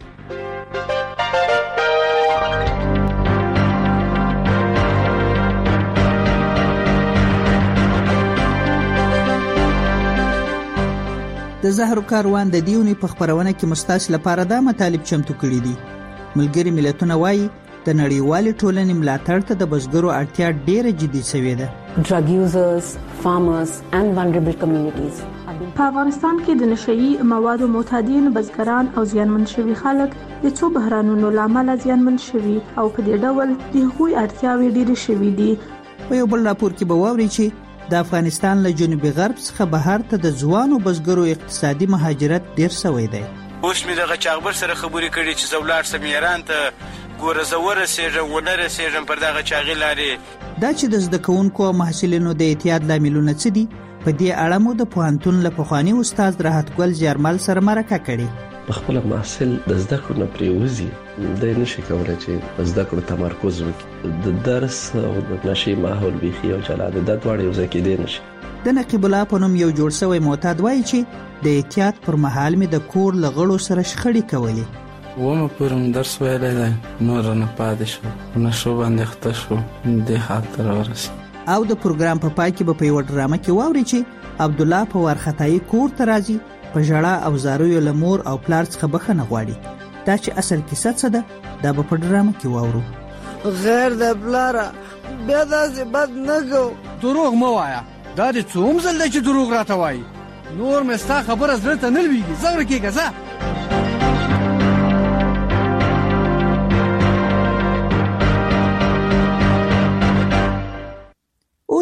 د زهرو کاروان د دې اونۍ په خبرونه کې مستاس لپاره دا مطالب چمتو کړي دي. ملګری ملتونه وایي د نړیوالې ټولنې ملاتړ ته د بزګرو اړتیا ډېره جدي شوې ده. Drug users, farmers and vulnerable communities. په افغانستان کې د نشئی موادو معتادین، بزګران او زیانمن شوي خلک د څو بحرانونو لامل زیانمن شوي او په دې ډول د هغوی اړتیاوې ډېرې شوي دي. په یو بل راپور کې به واوري چې د افغانستان له جنوبي غرب څخه بهر ته د ځوانو بزګرو اقتصادي مهاجرت ډېر شوی دی. اوس مې دغه چاغبر سره خبرې کړې چې زولار سم ایران ته ګوره زوره سیجن ولر سیجن پر دغه چاغي لارې. دا چې د زده کوونکو او محصلینو د اعتیاد لاملونه څه دي، په دې اړه مو د پوهنتون له پخوانی استاد راحت ګل زیارمل سره مرکه کړې. خپل محصل د زده کړو نه پریوزي د نشي کولای چې زده کړو تمرکز وکړي. د درس او د نشي ماحول بيخي او جلاده د دوړ یو ځکه دی نشي. د نقیب الله په نوم یو جوړ شوی معتاد وایي چې د احتیاط پر مهال می د کور لغړو سره شخړې کولې. ومه پرم درس ویلی دی، نور نه پاتې شو، نشو باندې خته شو، دې حال ته راورسېد. او د پروګرام په پای کې به په یوه ډرامه کې واوري چې عبدالله په وارخطایي کور ته راځي، په ژړا او زاریو له مور او پلار څخه بخښنه غواړي. دا چې اصل کیسه څه ده دا به په ډرامه کې واورو. غیر د پلاره بیا داسې بد نه کو. دروغ مه وایه، دا دې څوم ځل دی چې دروغ راته وایي. نور مې ستا خبره زړه ته نه لوېږي، زغره کېږه ځه.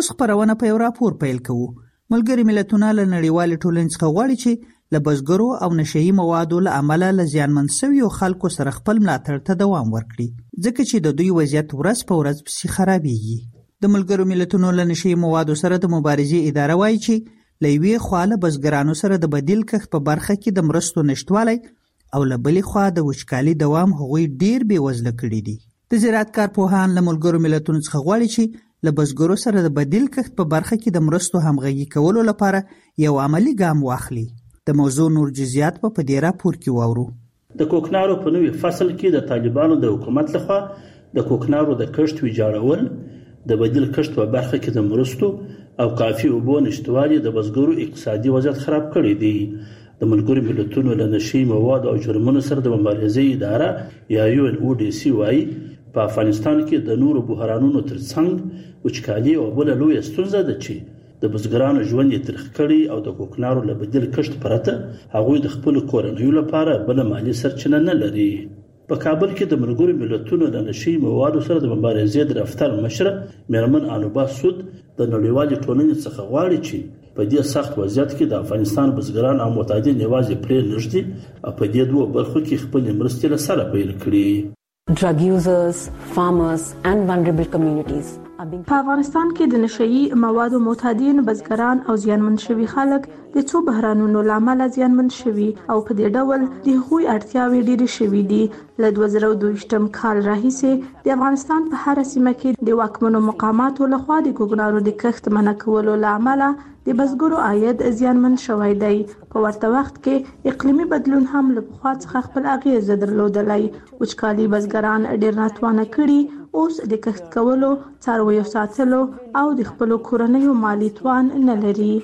اوس خبرونه په یو راپور پیل کوو. ملګري ملتونه له نړیوال ټولنې څخه غواړي چې له بزګرو او نشهيي موادو له امله له زیانمن شویو خلکو سره خپل ملاتړ ته دوام ورکړي، ځکه چې د دوی وضعیت ورځ په ورځ پسې خرابېږي. د ملګرو ملتونو له نشهيي موادو سره د مبارزې اداره وایي چې له یوې خوا له بزګرانو سره د بدیل کښت په برخه کې د مرستو نشتوالی او له بلې خوا د وچکالي دوام هغوی ډیر بېوزله کړي دي. د زراعت کارپوهان له ملګرو ملتونو څخه غواړي چې له بزګرو سره د بدیل کښت په برخه کې د مرستو همغږي کولو لپاره یو عملی ګام واخلي. د موضوع نور جزئیات په دې راپور کې واورو. د کوکنارو په نوې فصل کې د طالبانو د حکومت لخوا د کوکنارو د کښت ویجاړول، د بدیل کښت په برخه کې د مرستو او کافي اوبو نشتوالي د بزګرو اقتصادي وضعیت خراب کړی دی. د ملګرو ملتونو له نشهيي موادو او جرمونو سره د مبارزې اداره یا یو ان او ډي سي وايي په افغانستان کې د نورو بحرانونو ترڅنګ وچکالي او بل لوی ستونزه ده چې د بزګرانو ژوند یې ترخ کړي او د کوکنارو له بدیل کښت پرته هغوی د خپل کورنیو لپاره بل مالي سرچینه نه لري. په کابل کې د ملګرو ملتونو د نشهيي موادو سره د مبارزې د دفتر مشره میرمن انوبا سود د نړیوالې ټولنې څخه غواړي چې په دې سخت وضعیت کې د افغانستان بزګران او متعدد یوازې پرې نږدي او په دې دوه برخو کې خپل مرستې له سره پیل کړي. Drug users, farmers and vulnerable communities. په افغانستان کې د نشهيي موادو معتادین بزګران او زیانمن شوي خلک د څو بحرانونو لامل زیانمن شوي او په دې ډول د هغوی اړتیاوې ډېرې شوي دي. له دوه زره دوه کال راهیسې د افغانستان په هر سیمه کې د واکمنو مقاماتو لخوا د کوکنارو د کښت منع کولو لامل د بزګرو عاید زیانمن شوی دی. په ورته وخت کې اقلیمي بدلون هم له پخوا څخه خپل اغیز درلودلی. وچکالي بزګران ډېر ناتوانه کړي، اوس د کښت کولو، څارویو ساتلو او د خپلو کورنیو مالي توان نه لري.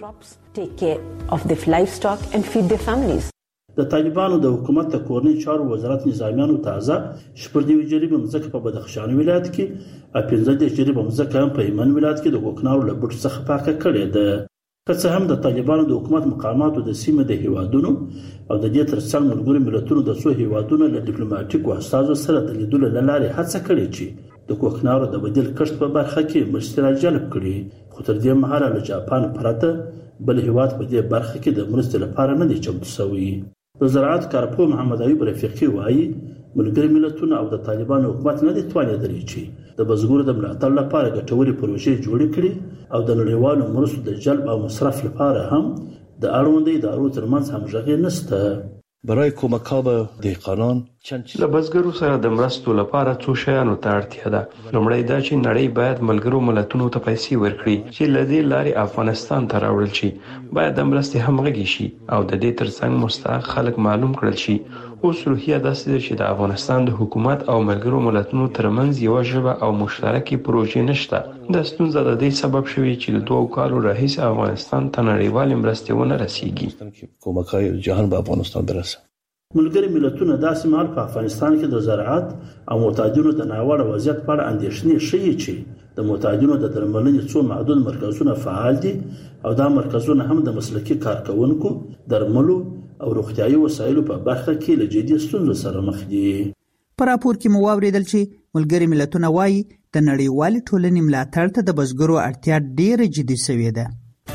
د طالبانو د حکومت د کورنۍ چارو وزارت نظامیانو تازه شپږ نوي جریبه مځکه په بدخشان ولایت کې او پنځه دېرش جریبه مځکه هم په هلمند ولایت کې د کوکنارو له بوټو څخه پاکه کړې ده. که څه هم د طالبانو د حکومت مقاماتو د سیمې د هیوادونو او د دې ترڅنګ ملګرو ملتونو د څو هیوادونو له ډیپلوماټیکو استازو سره د لیدلو له لارې هڅه کړې چې د کوکنارو د بدیل کښت په برخه کې مرستې راجلب کړي، خو تر دې مهاله له جاپان پرته بل هیواد په دې برخه کې د مرستې لپاره نه دی چمتو شوی. د زراعت کارپوه محمد ایوب رفیقي وایي ملګري ملتونه او د طالبانو حکومت نه دي توانېدلی چې د بزګرو د ملاتړ لپاره ګټورې پروژې جوړې کړي او د نړیوالو مرستو د جلب او مصرف لپاره هم د اړوندو ادارو ترمنځ همغږي نشته. برای کمک به دهقانان له بزګرو سره د مرستو لپاره څو شیانو ته اړتیا ده. لومړی دا چې نړۍ باید ملګرو ملتونو ته پیسې ورکړي چې له دې لارې افغانستان ته راوړل شي. باید د مرستې همغږي شي او د دې ترڅنګ مستحق خلک معلوم کړل شي. اوس روحیه داسې ده چې د افغانستان د حکومت او ملګرو ملتونو ترمنځ یوه ژبه او مشترکې پروژې نشته. دا ستونزه د دې سبب شوې چې د دوو کالو راهیسې افغانستان ته نړیوالې مرستې ونه رسیږي. کمک‌های جهان به افغانستان برسه. ملګري ملتونه داسې مهال په افغانستان کې د زراعت او معتادینو د ناوړه وضعیت په اړه اندېښنې ښیي چې د معتادینو د درملنې څو محدود مرکزونه فعال دي او دا مرکزونه هم د مسلکي کارکونکو، درملو او روغتیايي وسایلو په برخه کې له جدي ستونزو سره مخ دي. په راپور کې مو واوریدل چې ملګري ملتونه وایي د نړیوالې ټولنې ملاتړ ته د بزګرو اړتیا ډېره جدي شوې ده.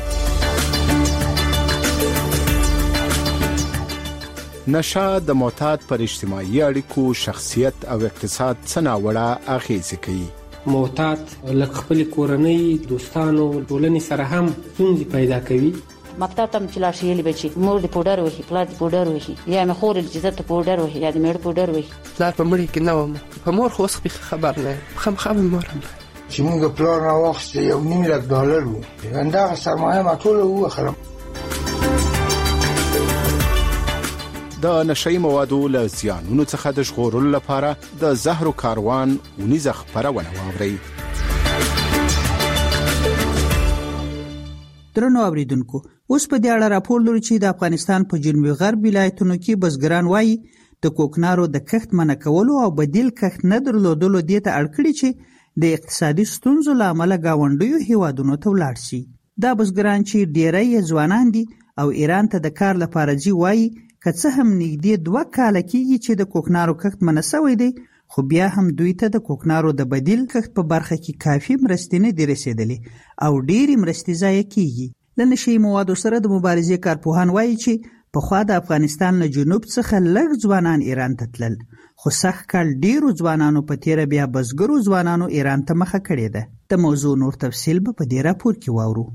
نشه د معتاد پر اجتماعي اړیکو، شخصیت او اقتصاد څه ناوړه اغیزې کوي. معتاد لکه خپل کورنۍ، دوستانو، ټولنې سره هم ستونزې پیدا کوي. مکتب ته چې لاړ شي یلی بچي مور دې پودر وهي، پلار دې پودر وهي، یا مې خور دې چې ته پودر وهي یا دې مېړه پودر وهي. پلار په مړي کې نه وم، په مور خو اوس خبر نه یم، خامخا مې مور هم چې موږ پلار راواخیستی یو نیم لک ډالر و، همدغه سرمایه ما ټوله ووخلم. د نشهيي موادو له زیانونو څخه د ژغورلو لپاره د زهرو کاروان ونیزه خپرونه واورئ. درنو اوریدونکو، اوس په دې اړه راپور لرو چې د افغانستان په جنوبي غرب ولایتونو کې بزګران وایي د کوکنارو د کښت منع کولو او بدیل کښت نه درلودلو دې ته اړ کړي چې د اقتصادي ستونزو له امله ګاونډیو هیوادونو ته ولاړ شي. دا بزګران چې ډېری یې ځوانان دي او ایران ته د کار لپاره ځي وایي که څه هم نږدې دوه کاله کېږي چې د کوکنارو کښت منع شوی دی، خو بیا هم دوی ته د کوکنارو د بدیل کښت په برخه کې کافي مرستې نه دي رسېدلې او ډېرې مرستې ضایع کیږي. له نشهیي موادو سره د مبارزې کارپوهان وایي چې پخوا د افغانستان له جنوب څخه لږ ځوانان ایران ته تلل، خو سږ کال ډېرو ځوانانو په تیره بیا بزګرو ځوانانو ایران ته مخه کړې ده. د موضوع نور تفصیل به په دې راپور کې واورو.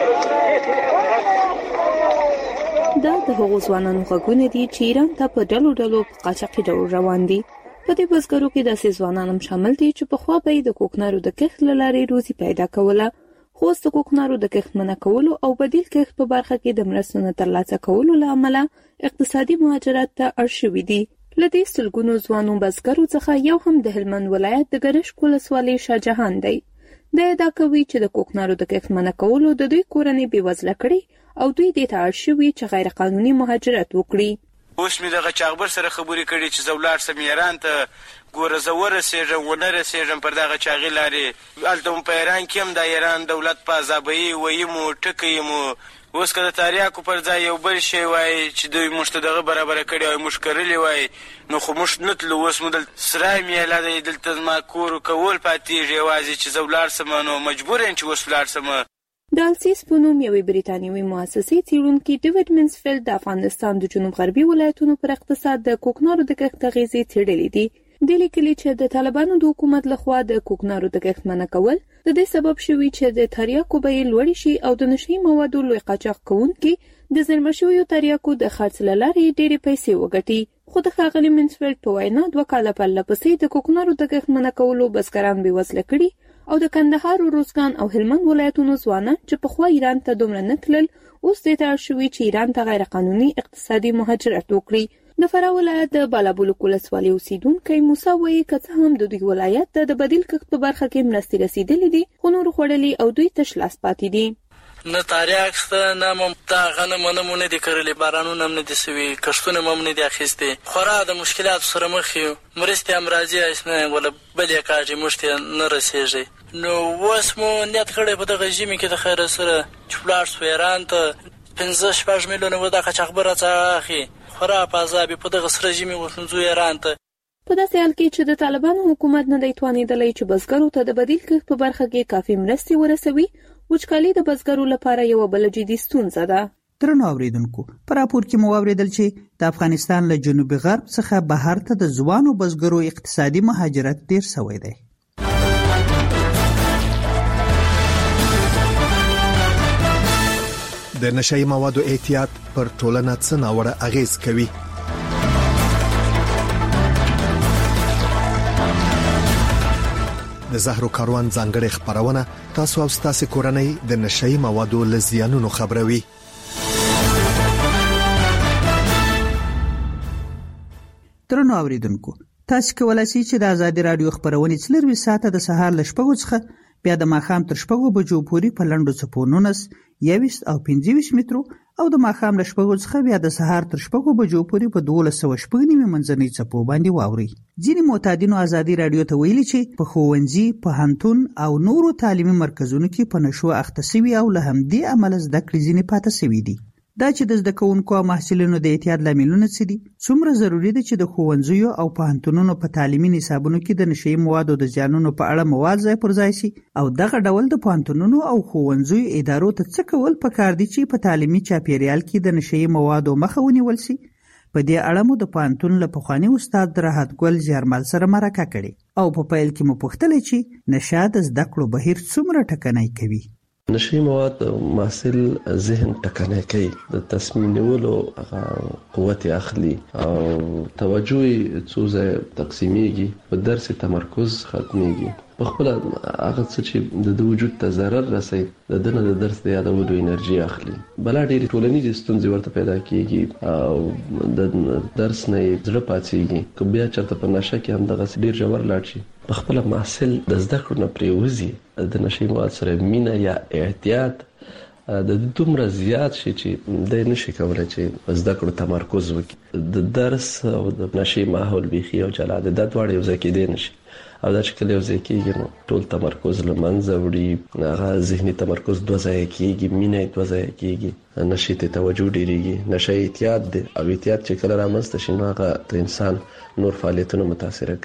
دا د هغو ځوانانو غږونه دي چې ایران ته په ډلو ډلو په قاچاقي ډول روان دي. په دې بزګرو کې داسې ځوانان هم شامل دي چې پخوا به یې د کوکنارو د کښت له لارې روزي پیدا کوله، خو اوس د کوکنارو د کښت منع کولو او بدیل کښت په برخه کې د مرستو نه ترلاسه کولو له امله اقتصادي مهاجرت ته اړ شوي دي. له دې سلګونو ځوانو بزګرو څخه یو هم د هلمند ولایت د ګرشک ولسوالۍ شاهجهان دی. دا ادعا کوي چې د کوکنارو د کښت منع کولو د دوی کورنۍ بېوزله کړي او دوی دې ته اړ شوي چې غیر قانوني مهاجرت وکړي. اوس مې دغه چاغبر سره خبرې کړي چې زه ولاړ سم ایران ته، ګوره زه ورسېږم ونه رسېږم پر دغه چاغې لارې. هلته مو په ایران کې هم د ایران دولت په عذابوي ویمو ټکیمو. اوس که د تاریاکو پر ځای یو بل شی وای چې دوی موږ ته دغه برابره کړي وای، موږ کرلي وای، نو خو موږ نه تلو. اوس مو دلته سرای میله دی، دلته زما کور کول پاتېږي یوازې چې زه ولاړ سم، نو مجبور یم چې اوس ولاړ سم. د السیس په نوم یوې بریتانیوي مؤسسې څېړونکي ډیوډ منسفیلډ د افغانستان د جنوب غربي ولایتونو پر اقتصاد د کوکنارو د کښت اغېزې څېړلې دي. د لیکلي چې د طالبانو د حکومت لخوا د کوکنارو د کښت منع کول د دې سبب شوي چې د تریاکو بیې لوړې شي او د نشهیي موادو لوی قاچاق کوونکي د زېرمه شویو تریاکو د خرڅ له لارې ډېرې پیسې وګټي. خو د ښاغلي منسفیلډ په وینا دوه کاله پرله پسې د کوکنارو د کښت منع کولو بزګران بېوزله کړي او د کندهار، روزګان او هلمند ولایتونو ځوانان چې پخوا ایران ته دومره نه تلل اوس دې ته اړ شوي چې ایران ته غیر قانوني اقتصادي مهاجرت وکړي. د فراه ولایت د بالابلوک ولسوالۍ اوسیدونکی موسی وایي که څه هم د دوی ولایت ته د بدیل کښت په برخه کې مرستې رسېدلې دي، خو نورو خوړلي او دوی تش لاس پاتې دي. نه تاریاک شته، نه مم دا غنم نه مونږ دي کرلې، بارانونه هم نه دي سوي، کښتونه هم نه دي اخیستي. خورا د مشکلاتو سره مخ یو. مرستې هم راځي اسنه ولا بلې کاږي موږ ته نه رسېږي. نو اوس مو نیت کړی په دغه ژمي کې د خیر سره چې ولاړ سو ایران ته پنځه شپږ میلیونه و دغه چاغبره څخه اخی خورا په عذاب په دغه سره ژمي وښنځو ایران ته. په داسې حال کې چې د طالبانو حکومت نه دی توانېدلی چې بزګرو ته د بدیل کښت په برخه کې کافي مرستې ورسوي، وچکالي د بزګرو لپاره یوه بله جدي ستونزه ده. درنو اوریدونکو، په راپور کې مو واورېدل چې د افغانستان له جنوبي غرب څخه بهر ته د ځوانو بزګرو اقتصادي مهاجرت ډېر سوی دی. د نشهیي موادو احتیاط پر ټولنه څه ناوړه اغېز کوي؟ د زهرو کاروان ځانګړې خبرونه تاسو او تاسو کورنۍ د نشهیي موادو له زیانونو خبروي. درنو اوریدونکو، تاسو کولای شئ چې د ازادي رادیو خبرونه څلور ساعته د سهار ل شپږو څخه بیا د ماښام تر شپږو بجو پورې په لنډو څپو نولس، یویشت او پنځه ویشت مترو او د ماښام له شپږو څخه بیا د سهار تر شپږو بجو پورې په دولس سوه شپږ نیمې منځنۍ څپو باندې واورئ. ځینې معتادینو ازادي رادیو ته ویلي چې په ښوونځي، پوهنتون او نورو تعلیمي مرکزونو کې په نشو اخته سوي او له همدې امله زده کړې ځینې پاتې سوي دي. دا چې د زده کوونکو او محصلینو د احتیاط لاملونه څه دي، څومره ضروري ده چې د ښوونځیو او پوهنتونونو په تعلیمي نصابونو کې د نشهیي موادو د زیانونو په اړه مواد ځای پر ځای شي، او دغه ډول د پوهنتونونو او ښوونځیو ادارو ته څه کول پکار دي چې په تعلیمي چاپیریال کې د نشهیي موادو مخه ونیول شي. په دې اړه مو د پوهنتون له پخواني استاد راحت ګل زیارمل سره مرکه کړې او په پیل کې مو پوښتلې چې نشه د زده کړو بهیر څومره ټکنی کوي. نشهیي مواد محصل ذهن ټکنی کوي، د تصمیم نیولو قوت اخلي او توجه څو ځای تقسیمیږي، په درس تمرکز ختمیږي، په خپل هغه څه چې د وجود ته ضرر رسي د دنه د درس د یادولو انرژي اخلي. بلا ډېرې ټولنیزې ستونزې ورته پیدا کیږي او د درس نه زړه پاتېږي. که بیا چېرته په نشه کې هم دغسې ډېر ژور لاړ شي، په خپله محصل د زده کړو نه پرېوځي، د نشهیي مواد سره مینه یا احتیاط د دومره زیات شي چې دی نشي کولی چې زده کړو تمرکز وکړي. د درس او د نشهیي ماحول بیخي او جلا دی، دا دواړه یو ځای کېدی نشي، او دا چې کله یو ځای کېږي نو ټول تمرکز له منځه وړي، هغه ذهني تمرکز دوه ځایه کېږي، مینه یې دوه ځایه کېږي، نشې ته توجه ډېرېږي. نشه احتیاط دی او احتیاط چې کله رامنځته شي نو هغه د انسان نور فعالیتونه متاثره کوي.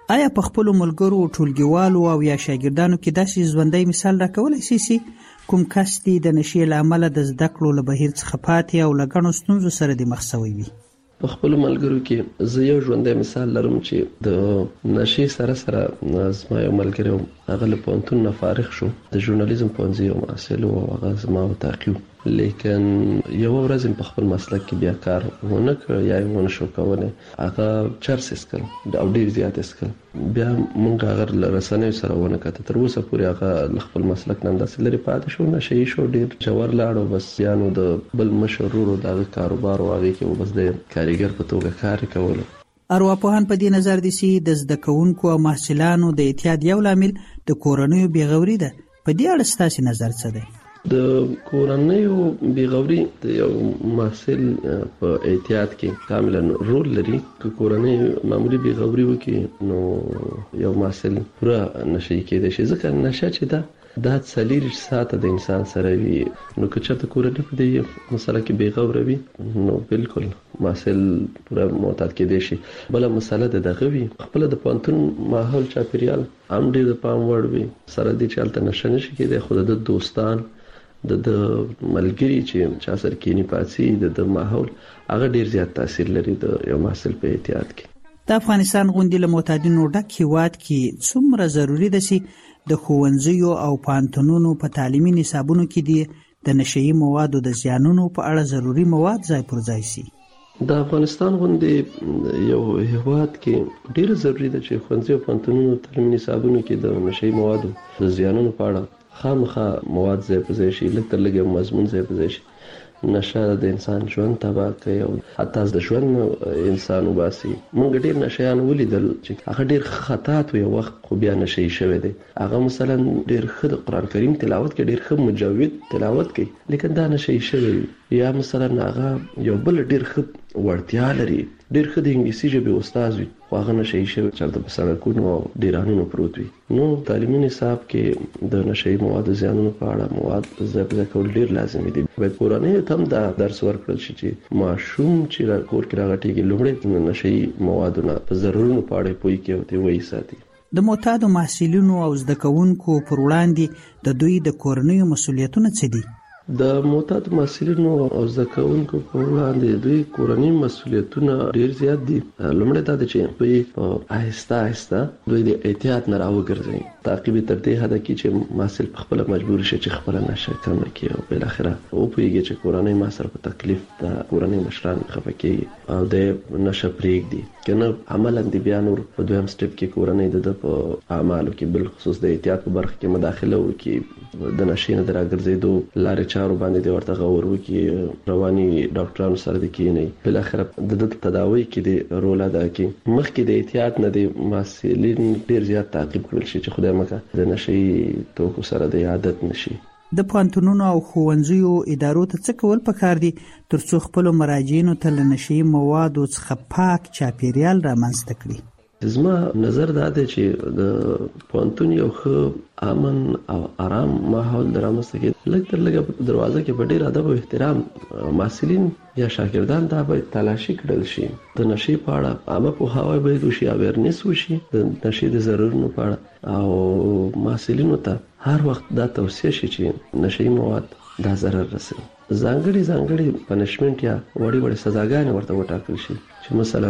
آیا په خپلو ملګرو، ټولګیوالو او یا شاګردانو کې داسې ژوندی مثال راکولی شي چې کوم کس دې د نشې له امله د زده کړو له بهیر څخه پاتې او له ګڼو ستونزو سره دې مخ سوی وي؟ په خپلو ملګرو کې زه یو ژوندی مثال لرم چې د نشې سره سره زما یو ملګری و، هغه له پوهنتون نه فارغ شو، د ژورنالیزم پوهنځي یو محصل و او هغه زما وطاقي و، لیکن یوه ورځ په خپل مسلک کې بیا کار ونه کړ یا یې ونه شو کولی، هغه چرس یې څښل او ډېر زیات یې څښل. بیا موږ هغه له رسنیو سره ونه کته، تر اوسه پورې هغه له خپل مسلک نه همداسې لرې پاتې شو، نشه یې شو، ډېر ژور لاړ او بس بیا نو د بل مشر ورور د هغه کاروبار و، هغې کې بس د کارګر په توګه کار یې کولو. ارواپوهان په دې نظر دي چې د زده کوونکو او محصلانو د اعتیاد یو لامل د کورنیو بېغوري ده. په دې اړه ستاسې نظر څه دی؟ د کورنیو بېغوري د یو محصل په اعتیاد کې کاملا رول لري. که کورنۍ معمولي بېغوري وکړي نو یو محصل پوره نشه یې کېدی شي، ځکه نشه چې ده دا څلېرویشت ساعته د انسان سره وي، نو که چېرته کورنۍ په دې مسله کې بېغوره وي نو بالکل محصل پوره معتاد کېدی شي. بله مسله د دغه وي خپله د پوهنتون ماحول چاپېریال هم ډېر د پام وړ وي، سره دې چې هلته نشه نه شي کېدی، خو د ده دوستان، د د ملګري چې چا سره کینی پاڅي، د د ماحول هغه ډېر زیات تاثیر لري د یو محصل په اعتیاد کې. د افغانستان غوندې له معتادینو ډک هېواد کې څومره ضروري ده چې د ښوونځیو او پوهنتونونو په تعلیمي نصابونو کې دې د نشهیي موادو د زیانونو په اړه ضروري مواد ځای پر ځای شي؟ د افغانستان غوندې یو هېواد کې ډېره ضروري ده چې ښوونځي او پوهنتونونو تعلیمي نصابونو کې د نشهیي موادو د زیانونو په اړه خامخا مواد ځای پر ځای شي، لږ تر لږه مضمون ځای پر ځای شي. نشه د انسان ژوند تباه کوي او حتی د ژوند انسان وباسي. موږ ډېر نشهیان ولیدل چې هغه ډېر خطاط و یو وخت، خو بیا نشهیي شوی دی. هغه مثلا ډېر ښه د قرآن کریم تلاوت کوي، ډېر ښه مجود تلاوت کوي، لیکن دا نشهیي شوی وي. یا مثلا هغه یو بل ډېر ښه وړتیا لري، ډېر ښه د انګلیسي ژبې استاد وي، خو هغه نشهیي شوی چېرته په سړکونو او ډیرانونو پروت وي. نو تعلیمي نصاب کې د نشهیي موادو زیانونو په اړه مواد ځای په ځای کول ډېر لازمي دي. باید کورنیو ته هم دا درس ورکړل شي چې ماشوم چې کور کې راغټېږي لومړی د نشهیي موادو نه په ضررونو په اړه پوه کړي او ته یې وساتي. د معتادو محصلینو او زده کوونکو پر وړاندې د دوی د کورنیو مسؤلیتونه څه دي؟ د معتادو محصلینو او زده کوونکو په وړاندې دوی کورني مسؤلیتونه ډېر زیات دي. لومړی دا ده چې دوی په آهسته آهسته دوی د احتیاط نه راوګرځوي، تعقیب یې تر دې حده کړي چې محصل په خپله مجبور شي چې خپله نشه کمه کړي او بالاخره وپوهېږي چې کورنۍ ما سره په تکلیف ده، کورنۍ مشران خفه کېږي او د نشه پرېږدي، که نه عملا د بیا نور په دویم سټپ کې کورنۍ د ده په اعمالو کې بالخصوص د احتیاط په برخه کې مداخله وکړي، د نشې نه د راګرځېدو لارې چارو باندې دې ورته غور وکړي، رواني ډاکټرانو سره دې کښېنوي، بالاخره د ده تداوی کې دې رول ادا کړي. مخکې د احتیاط نه د محصلین ډېر زیات تعقیب کړل شي چې خدای مکه د نشهیي توکو سره د عادت نشي. د پوهنتونونو او ښوونځیو ادارو ته څه کول پکار دي ترڅو خپلو مراجعینو ته له نشهیي موادو څخه پاک چاپېریال رامنځته کړي؟ زما نظر دا دی چې د پوهنتون یو ښه امن او آرام ماحول د رامنځته کېدو، لږ تر لږه په دروازه کې په ډېر ادب او احترام محصلین یا شاګردان دا باید تلاشي کړل شي. د نشې په اړه عامه پوهاوی باید وشي، اویرنس وشي د نشې د ضررونو په اړه، او محصلینو ته هر وخت دا توصیه شي چې نشهیي مواد دا ضرر رسوي. ځانګړي ځانګړي پنشمنټ یا وړې وړې سزاګانې ورته وټاکل شي چې مثلا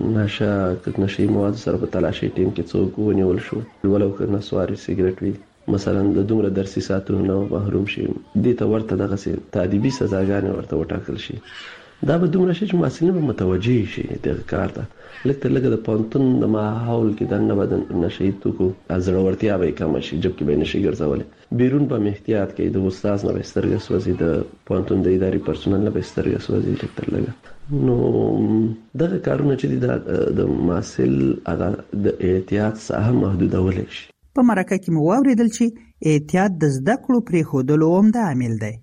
نشه نشهیي موادو سره په تلاشي ټیم کې څوک ونیول شو، ولو که نسواري سګرټ وي، مثلا د دومره درسي ساعتونو نه محروم شي، دې ته ورته دغسې تادیبي سزاګانې ورته وټاکل شي. دا به دومره شي چې محصلین به متوجه شي دغه کار ته. لږ تر لږه د پوهنتون د ماحول کې دننه به د نشهیي توکو زړورتیا به یې کمه شي، جبکې به یې نشي ګرځولې. بیرون به مې احتیاط کوي، د استاذ نه به یې سترګه سوځي، د پوهنتون د اداري پرسونل نه به یې سترګه سوځي لږ تر لږه. نو دغه کارونه چې دي د محصل هغه د احتیاط ساحه محدودولی شي. په مرکه کې مو واورېدل چې احتیاط د زده کړو پرېښودلو عمده عامل دی.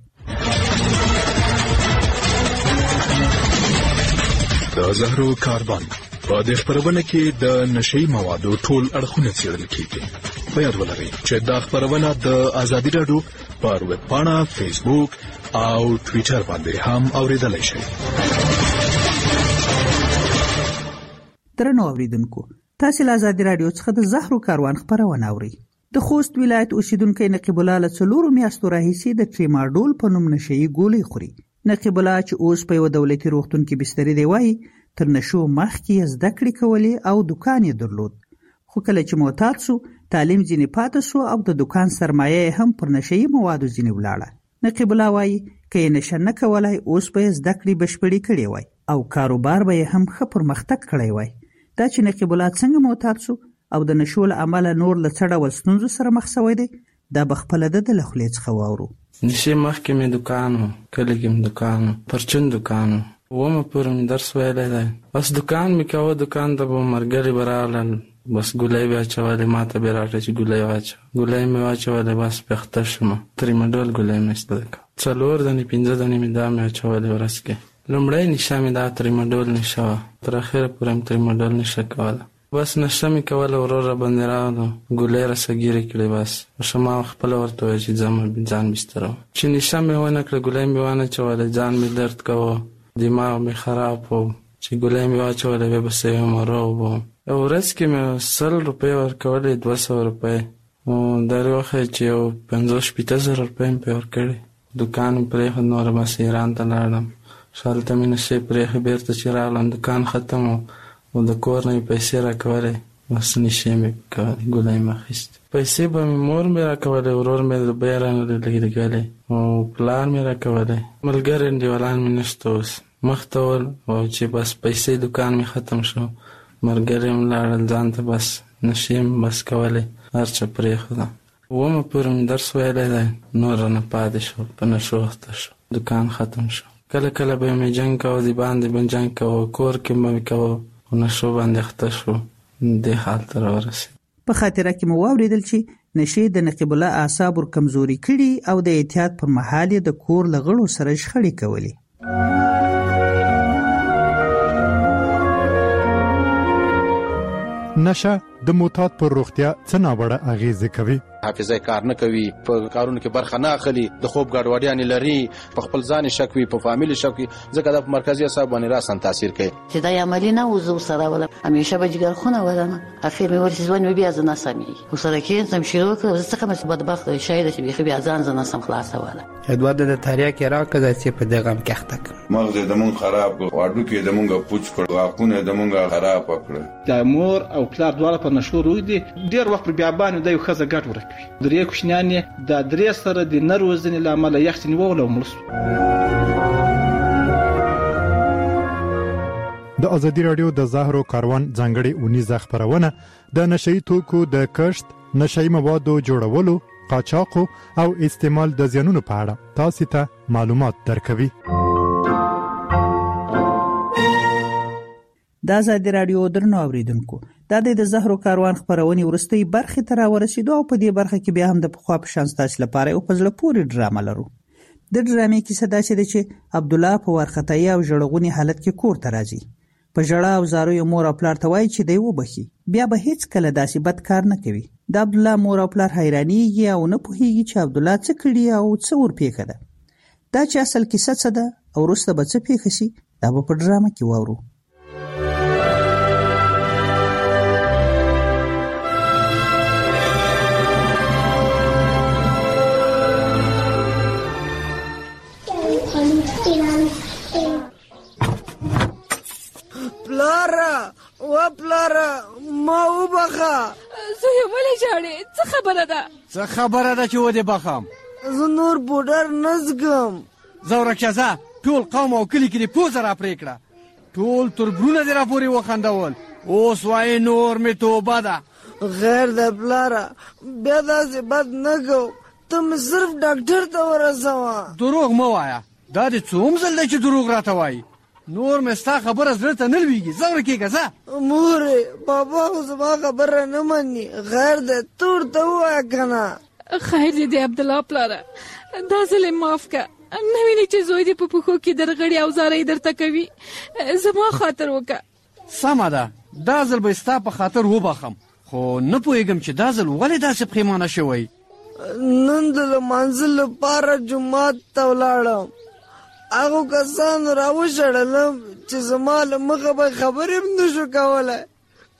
د زهرو کاربن په دې خپرونه کې د نشهیي موادو ټول اړخونه څېړل کېږي. په یاد ولرئ چې دا خپرونه د ازادي راډیو پر ویب پاڼه، فیسبوک او ټویټر باندې هم اورېدلی شئ. درنو اوریدونکو، تاسو له آزادي رادیو څخه د زهرو کاروان خبرونه اورئ. د خوست ولایت اوسیدونکو نقیب الله له څلورو میاشتو راهیسې د ټریماډول په نوم نشهیي ګولۍ خوري. نقیب الله چې اوس په یو دولتي روغتون کې بستري دی وایي تر نشو مخکې زده کړې کولې او دکان یې درلود، خو کله چې معتاد سو تعلیم ځینې پاتې سو او د دکان سرمایه هم پر نشهیي موادو ځینې ولاړه. نقیب الله وایي که یې نشه نه کولای اوس به یې زده کړې بشپړې کړې وای او کاروبار به یې هم ښه پرمختګ کړی وای. دا چې نقیب الله څنګه معتاد سو او د نشو له امله نور له څه ډول ستونزو سره مخ سوی دی، دا به خپله د ده له خولې څخه واورو. نشې مخکې مې دکان و، کلي کې مې دکان و، پرچون دکان و، اومه پورې مې درس ویلی دی. بس دکان مې کوه، دکان ته به ملګري به راغلل، بس ګولۍ به اچولې، ما ته به یې راکړه چې ګولۍ واچوه. ګولۍ مې واچولې، بس پېخته شومه. تریماډول ګولۍ مې ایسته کړه، څلور دانې پنځه دانې مې دا مې اچولې ورځ کې. لومړی نشه مې دا تریماډول نشه وه، تر اخره پورې مې تریماډول نشه کوله. بس نشه مې کوله، ورور را باندې راغلو، ګولۍ راسه ګیرې کړې. بس ما خپله ورته وویل چې ځم ځان بستره وم. چې نشه مې ونه کړه، ګولۍ مې وانه چوله، ځان مې درد کوه، دماغ مې خراب و. چې ګولۍ مې واچوله بیا به سویم روغ وم. یو ورځ کې مې سل روپۍ ورکولې، دوه سوه روپۍ. در وخت چې یو پنځوس شپېته زره روپۍ مې پرې ورکړې. دکان مې پرېښود، نوره بس ایران ته لاړم. شالته مې نشې پرېښې، بېرته چې راغلم دکان ختم و او د کور نه مې پیسې راکولې، بس نشې مې کولې، ګولۍ مې اخیستې. پیسې به مې مور مې راکولې، ورور مې روپۍ رانه لګېدلې او پلار مې راکولې. ملګري انډیوالان مې نشته اوس، مخ ته ول. او چې بس پیسې دکان مې ختم شو، ملګري هم لاړل ځان ته، بس نشې مې بس کولې، هر څه پرېښودم. اومه پورې مې درس ویلی دی، نور رانه پاتې شو، په نشو اخته شو، دکان ختم شو. کله کله به مې جنګ کوه، د باندې به جنګ کوه، کور کې به مې کوه، په نشو باندې اخته شو، دې حال ته راورسېد. په خاطره کې مو واورېدل چې نشې د نقیب الله اعصاب ور کمزوري کړي او د احتیاط پر مهال یې د کور له غړو سره شخړې کولې. نشه د معتاد پر روغتیا څه ناوړه اغیزې کوي؟ حافظه کار نه کوي، په کارونو کې برخه نه اخلي، د خوب ګډوډیانې لري، په خپل ځان شک وي، په فامیل شک وي، ځکه دا په مرکزي اعصاب باندې راسن تاثیر کوي. چې دا عملی نه وزو سره ولا همیشه به جګر خونه ولنه اخر مې ورسې ځوان بیا ځنه سمي او سره کې سم شروع کړ، زه څنګه مې بدبخت شاید چې بیا بیا ځان ځنه سم خلاص ولا ادوار د تاریخ کې راکړه چې په دغه کې اخته مغز د مون خراب واړو کې د مونږه پوچ کړ، واقونه د مونږه خراب کړ. د مور او پلار دواړه په نشو روي دي، ډیر وخت بیا باندې د یو خزه ګټ ورکوي. درې کوشنیانې د درې سره د نروزنې لامل یخت نیول او مړ. د ازادي رادیو د زهرو کاروان ځانګړي اونیزه خبرونه د نشئی توکو د کښت، نشئی موادو جوړولو، قاچاق او استعمال د زیانونو په اړه تاسو ته معلومات درکوي. د ازادي رادیو درنو اوریدونکو، دا د زهرو کاروان خبرونه ورستۍ برخه ته راورسېدو او په دې برخه کې بیا هم د پخوا په شان تاسو لپاره یو پزله پوری ډرامه لرو. د ډرامې کیسه دا چې عبد الله په ورختای او جړغونی حالت کې کور ته راځي. په جړه او زارو یې مور او پلار ته وایي چې دی وبخي، بیا به هیڅ کله داسې بد کار نه کوي. د عبد الله مور او پلار حیرانېږي او نه پوهېږي چې عبد الله څه کړي او څه ورپېښه ده. دا چې اصل کیسه څه ده او وروسته به څه پېښه شي، دا به په ډرامه کې واورو. پلاره و پلاره ما وبخه. زوی ولې ژاړې؟ څه خبره ده؟ څه خبره ده چې ودې بخم؟ زه نور پوډر نه څښم. زورکشه ځه، ټول قوم او کلي کې دې پوزه را پرې کړه، ټول تربرونه دې را پورې وخندول، اوس وایې نور مې توبه ده. غیر ده پلاره، بیا داسې بد نه کو، ته مې صرف ډاکټر ته ورسوه. دروغ مه وایه، دا دې څوم ځل دی چې دروغ راته وایي؟ نور مې ستا خبره زړه ته نه لوېږي، ځه ورکېږه ځه. مورې بابا خو زما خبره نه مني، غیر دی ته ورته ووایه که نه. خیر دی دی عبدالله پلاره، دا ځل یې معاف که، نه وینې چې زوی دې په پښو کې درغړي او زارۍ درته کوي، زما خاطر وکړه. سمه ده، دا ځل به ستا په خاطر وبخم، خو نه پوهېږم چې دا ځل ولې داسې پښیمانه شوی. نن د لمانځه لپاره جومات ته ولاړم، هغو کسانو راوشړلم چې زما له مخه به خبرې هم نه شو کولی،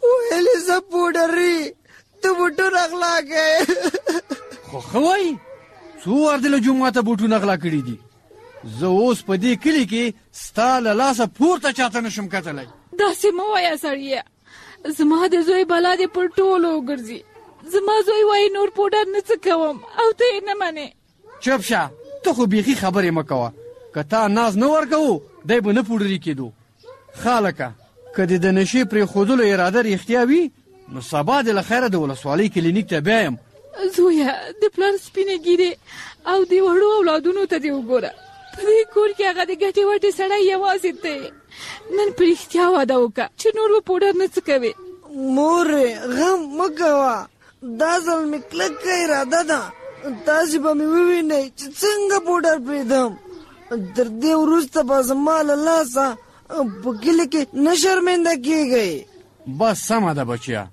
ویلې زه پوډري ته بوټونه اغلا کوې. خو ښه وایي څو وار دې له جوماته بوټونه اغلا کړي دي. زه اوس په دې کلي کې ستا له لاسه پورته چاته نشم کتلی. داسې مه وایه سړیه، زما د زوی بلا دې پر ټولو وګرځي. زما زوی وایي نور پوډر نه څه کوم او ته یې نه منې. چپ شه، ته خو بیخي خبرې مه کوه. که تا ناز نه ورکوو دی به نه پوډري کېدو. ښه لکه که دې د نشې پرېښودلو اراده رښتیا وي نو سبا دې له خیره د ولسوالۍ کلینیک ته بیایم. زویه د پلار سپینې ګیرې او د وړو اولادونو ته دې وګوره. په دې کور کې هغه د ګټې وټې سړی یوازې دی. نن په رښتیا واده وکړه چې نور به پوډر نه څه کوې. مورې غم مه کوه، دا ځل مې کلکه اراده ده. تاسې به مې ووینئ چې څنګه پوډر پرېږدم. تر دې وروسته به زما له لاسه په کلي کې نه شرمنده کېږئ. بس سمه ده بچیا.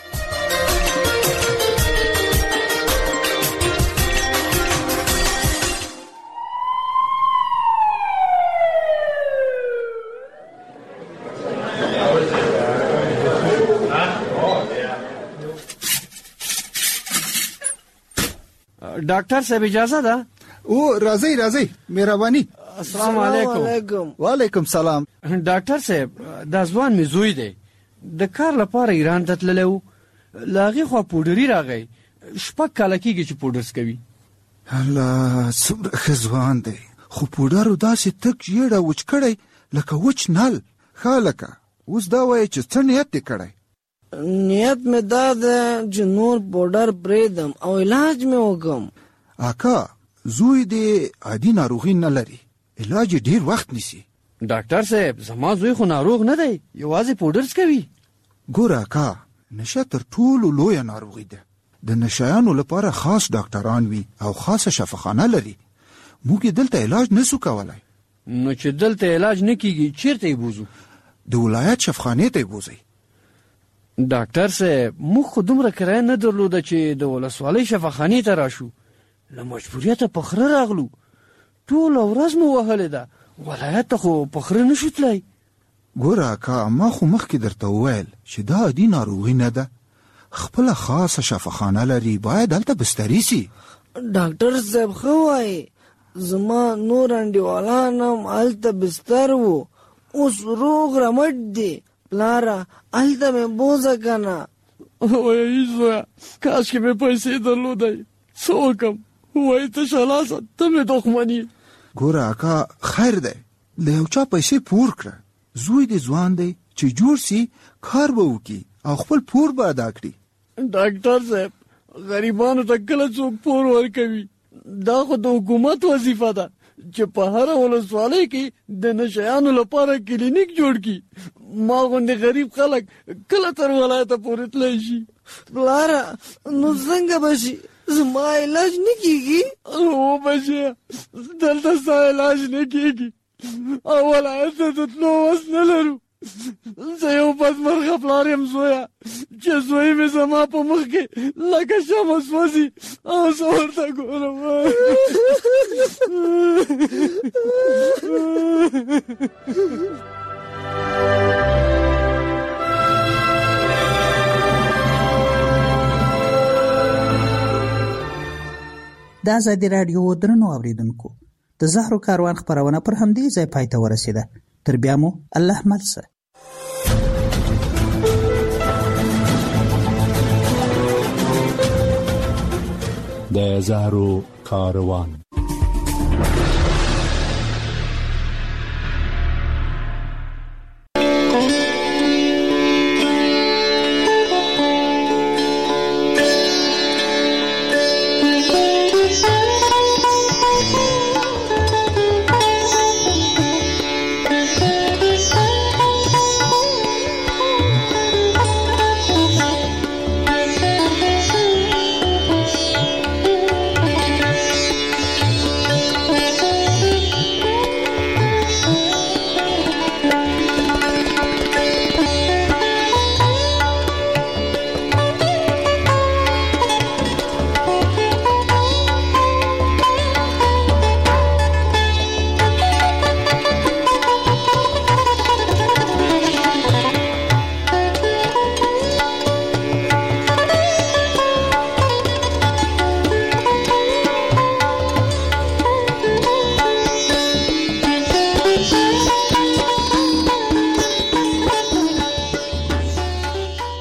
ډاکټر صاحب اجازه ده؟ او راځئ راځئ مهرباني. السلام علیکم. وعلیکم سلام. ډاکټر صاحب دا ځوان مې زوی دی، د کار لپاره ایران ته تللی و. له هغې خوا پوډري راغی. شپږ کاله کېږي چې پوډرس کوي. الله څومره ښه ځوان دی، خو پوډرو داسې تک ژېړه وچ کړی لکه وچ نل. ښه لکه اوس دا وایي چې څه نیت دې کړی؟ نیت مې دا ده چې نور پوډر پرېږدم او علاج مې وکړم. اکا زوی دې عادي ناروغي نه لري، علاج یې ډېر وخت نیسي. ډاکټر صاحب زما زوی خو ناروغ نه دی، یوازې پوډرس کوي. ګوره اکا نشه تر ټولو لویه ناروغي ده. د نشایانو لپاره خاص ډاکټران وي او خاصه شفاخانه لري. موږ دلته علاج نسو کولای. نو چې دلته علاج نه کیږي چیرته یې بوزو؟ د ولایت شفاخانې ته یې بوزئ. ډاکټر صاحب موږ خو دومره کرایه نه درلوده چې د ولسوالۍ شفاخانې ته راشو. له مجبوریته په خره راغلو. ټوله ورځ مو وهلې ده، ولایت ته خو په خره نشو تللی. ګوره اکا ما خو مخکې درته وویل چې دا عادي ناروغي نه ده، خپله خاصه شفاخانه لري، باید هلته بستري سي. ډاکټر صاحب ښه وایي، زما نور انډیوالان هم هلته بستر وو، اوس روغ رمټ دي. پلاره هلته مې بوځه که نه. وایي زویه کاشکې مې پیسې درلودی، څه وکړم؟ وایي تشه لاسه ته مې دښمن یې. ګوره اکا خیر دی، له یو چا پیسې پور کړه. زوی دې ځوان دی چې جوړ سي، کار به وکړي او خپل پور به ادا کړي. ډاکټر صاحب غریبانو ته کله څوک پور ورکوي؟ دا خو د حکومت وظیفه ده چې په هره ولسوالۍ کې د نشیانو لپاره کلینیک جوړ کړي. ما غوندې غریب خلک کله تر ولایته پورې تللی شي؟ پلاره نو څنګه به شي؟ زما علاج نه کېږي؟ او بچیه دلته ستا علاج نه کېږي او ولایت ته د تلو وس نه لرو. زه یو بدمرغه پلار یم زویه چې زوی مې زما په مخ کې لکه شمع سوځي او زه ورته ګورم. د ازادي راډیو درنو اوریدونکو د زهرو کاروان خبرونه پر همدې ځای پای ته ورسیده. تر بیا مو الله ملسه. د زهرو کاروان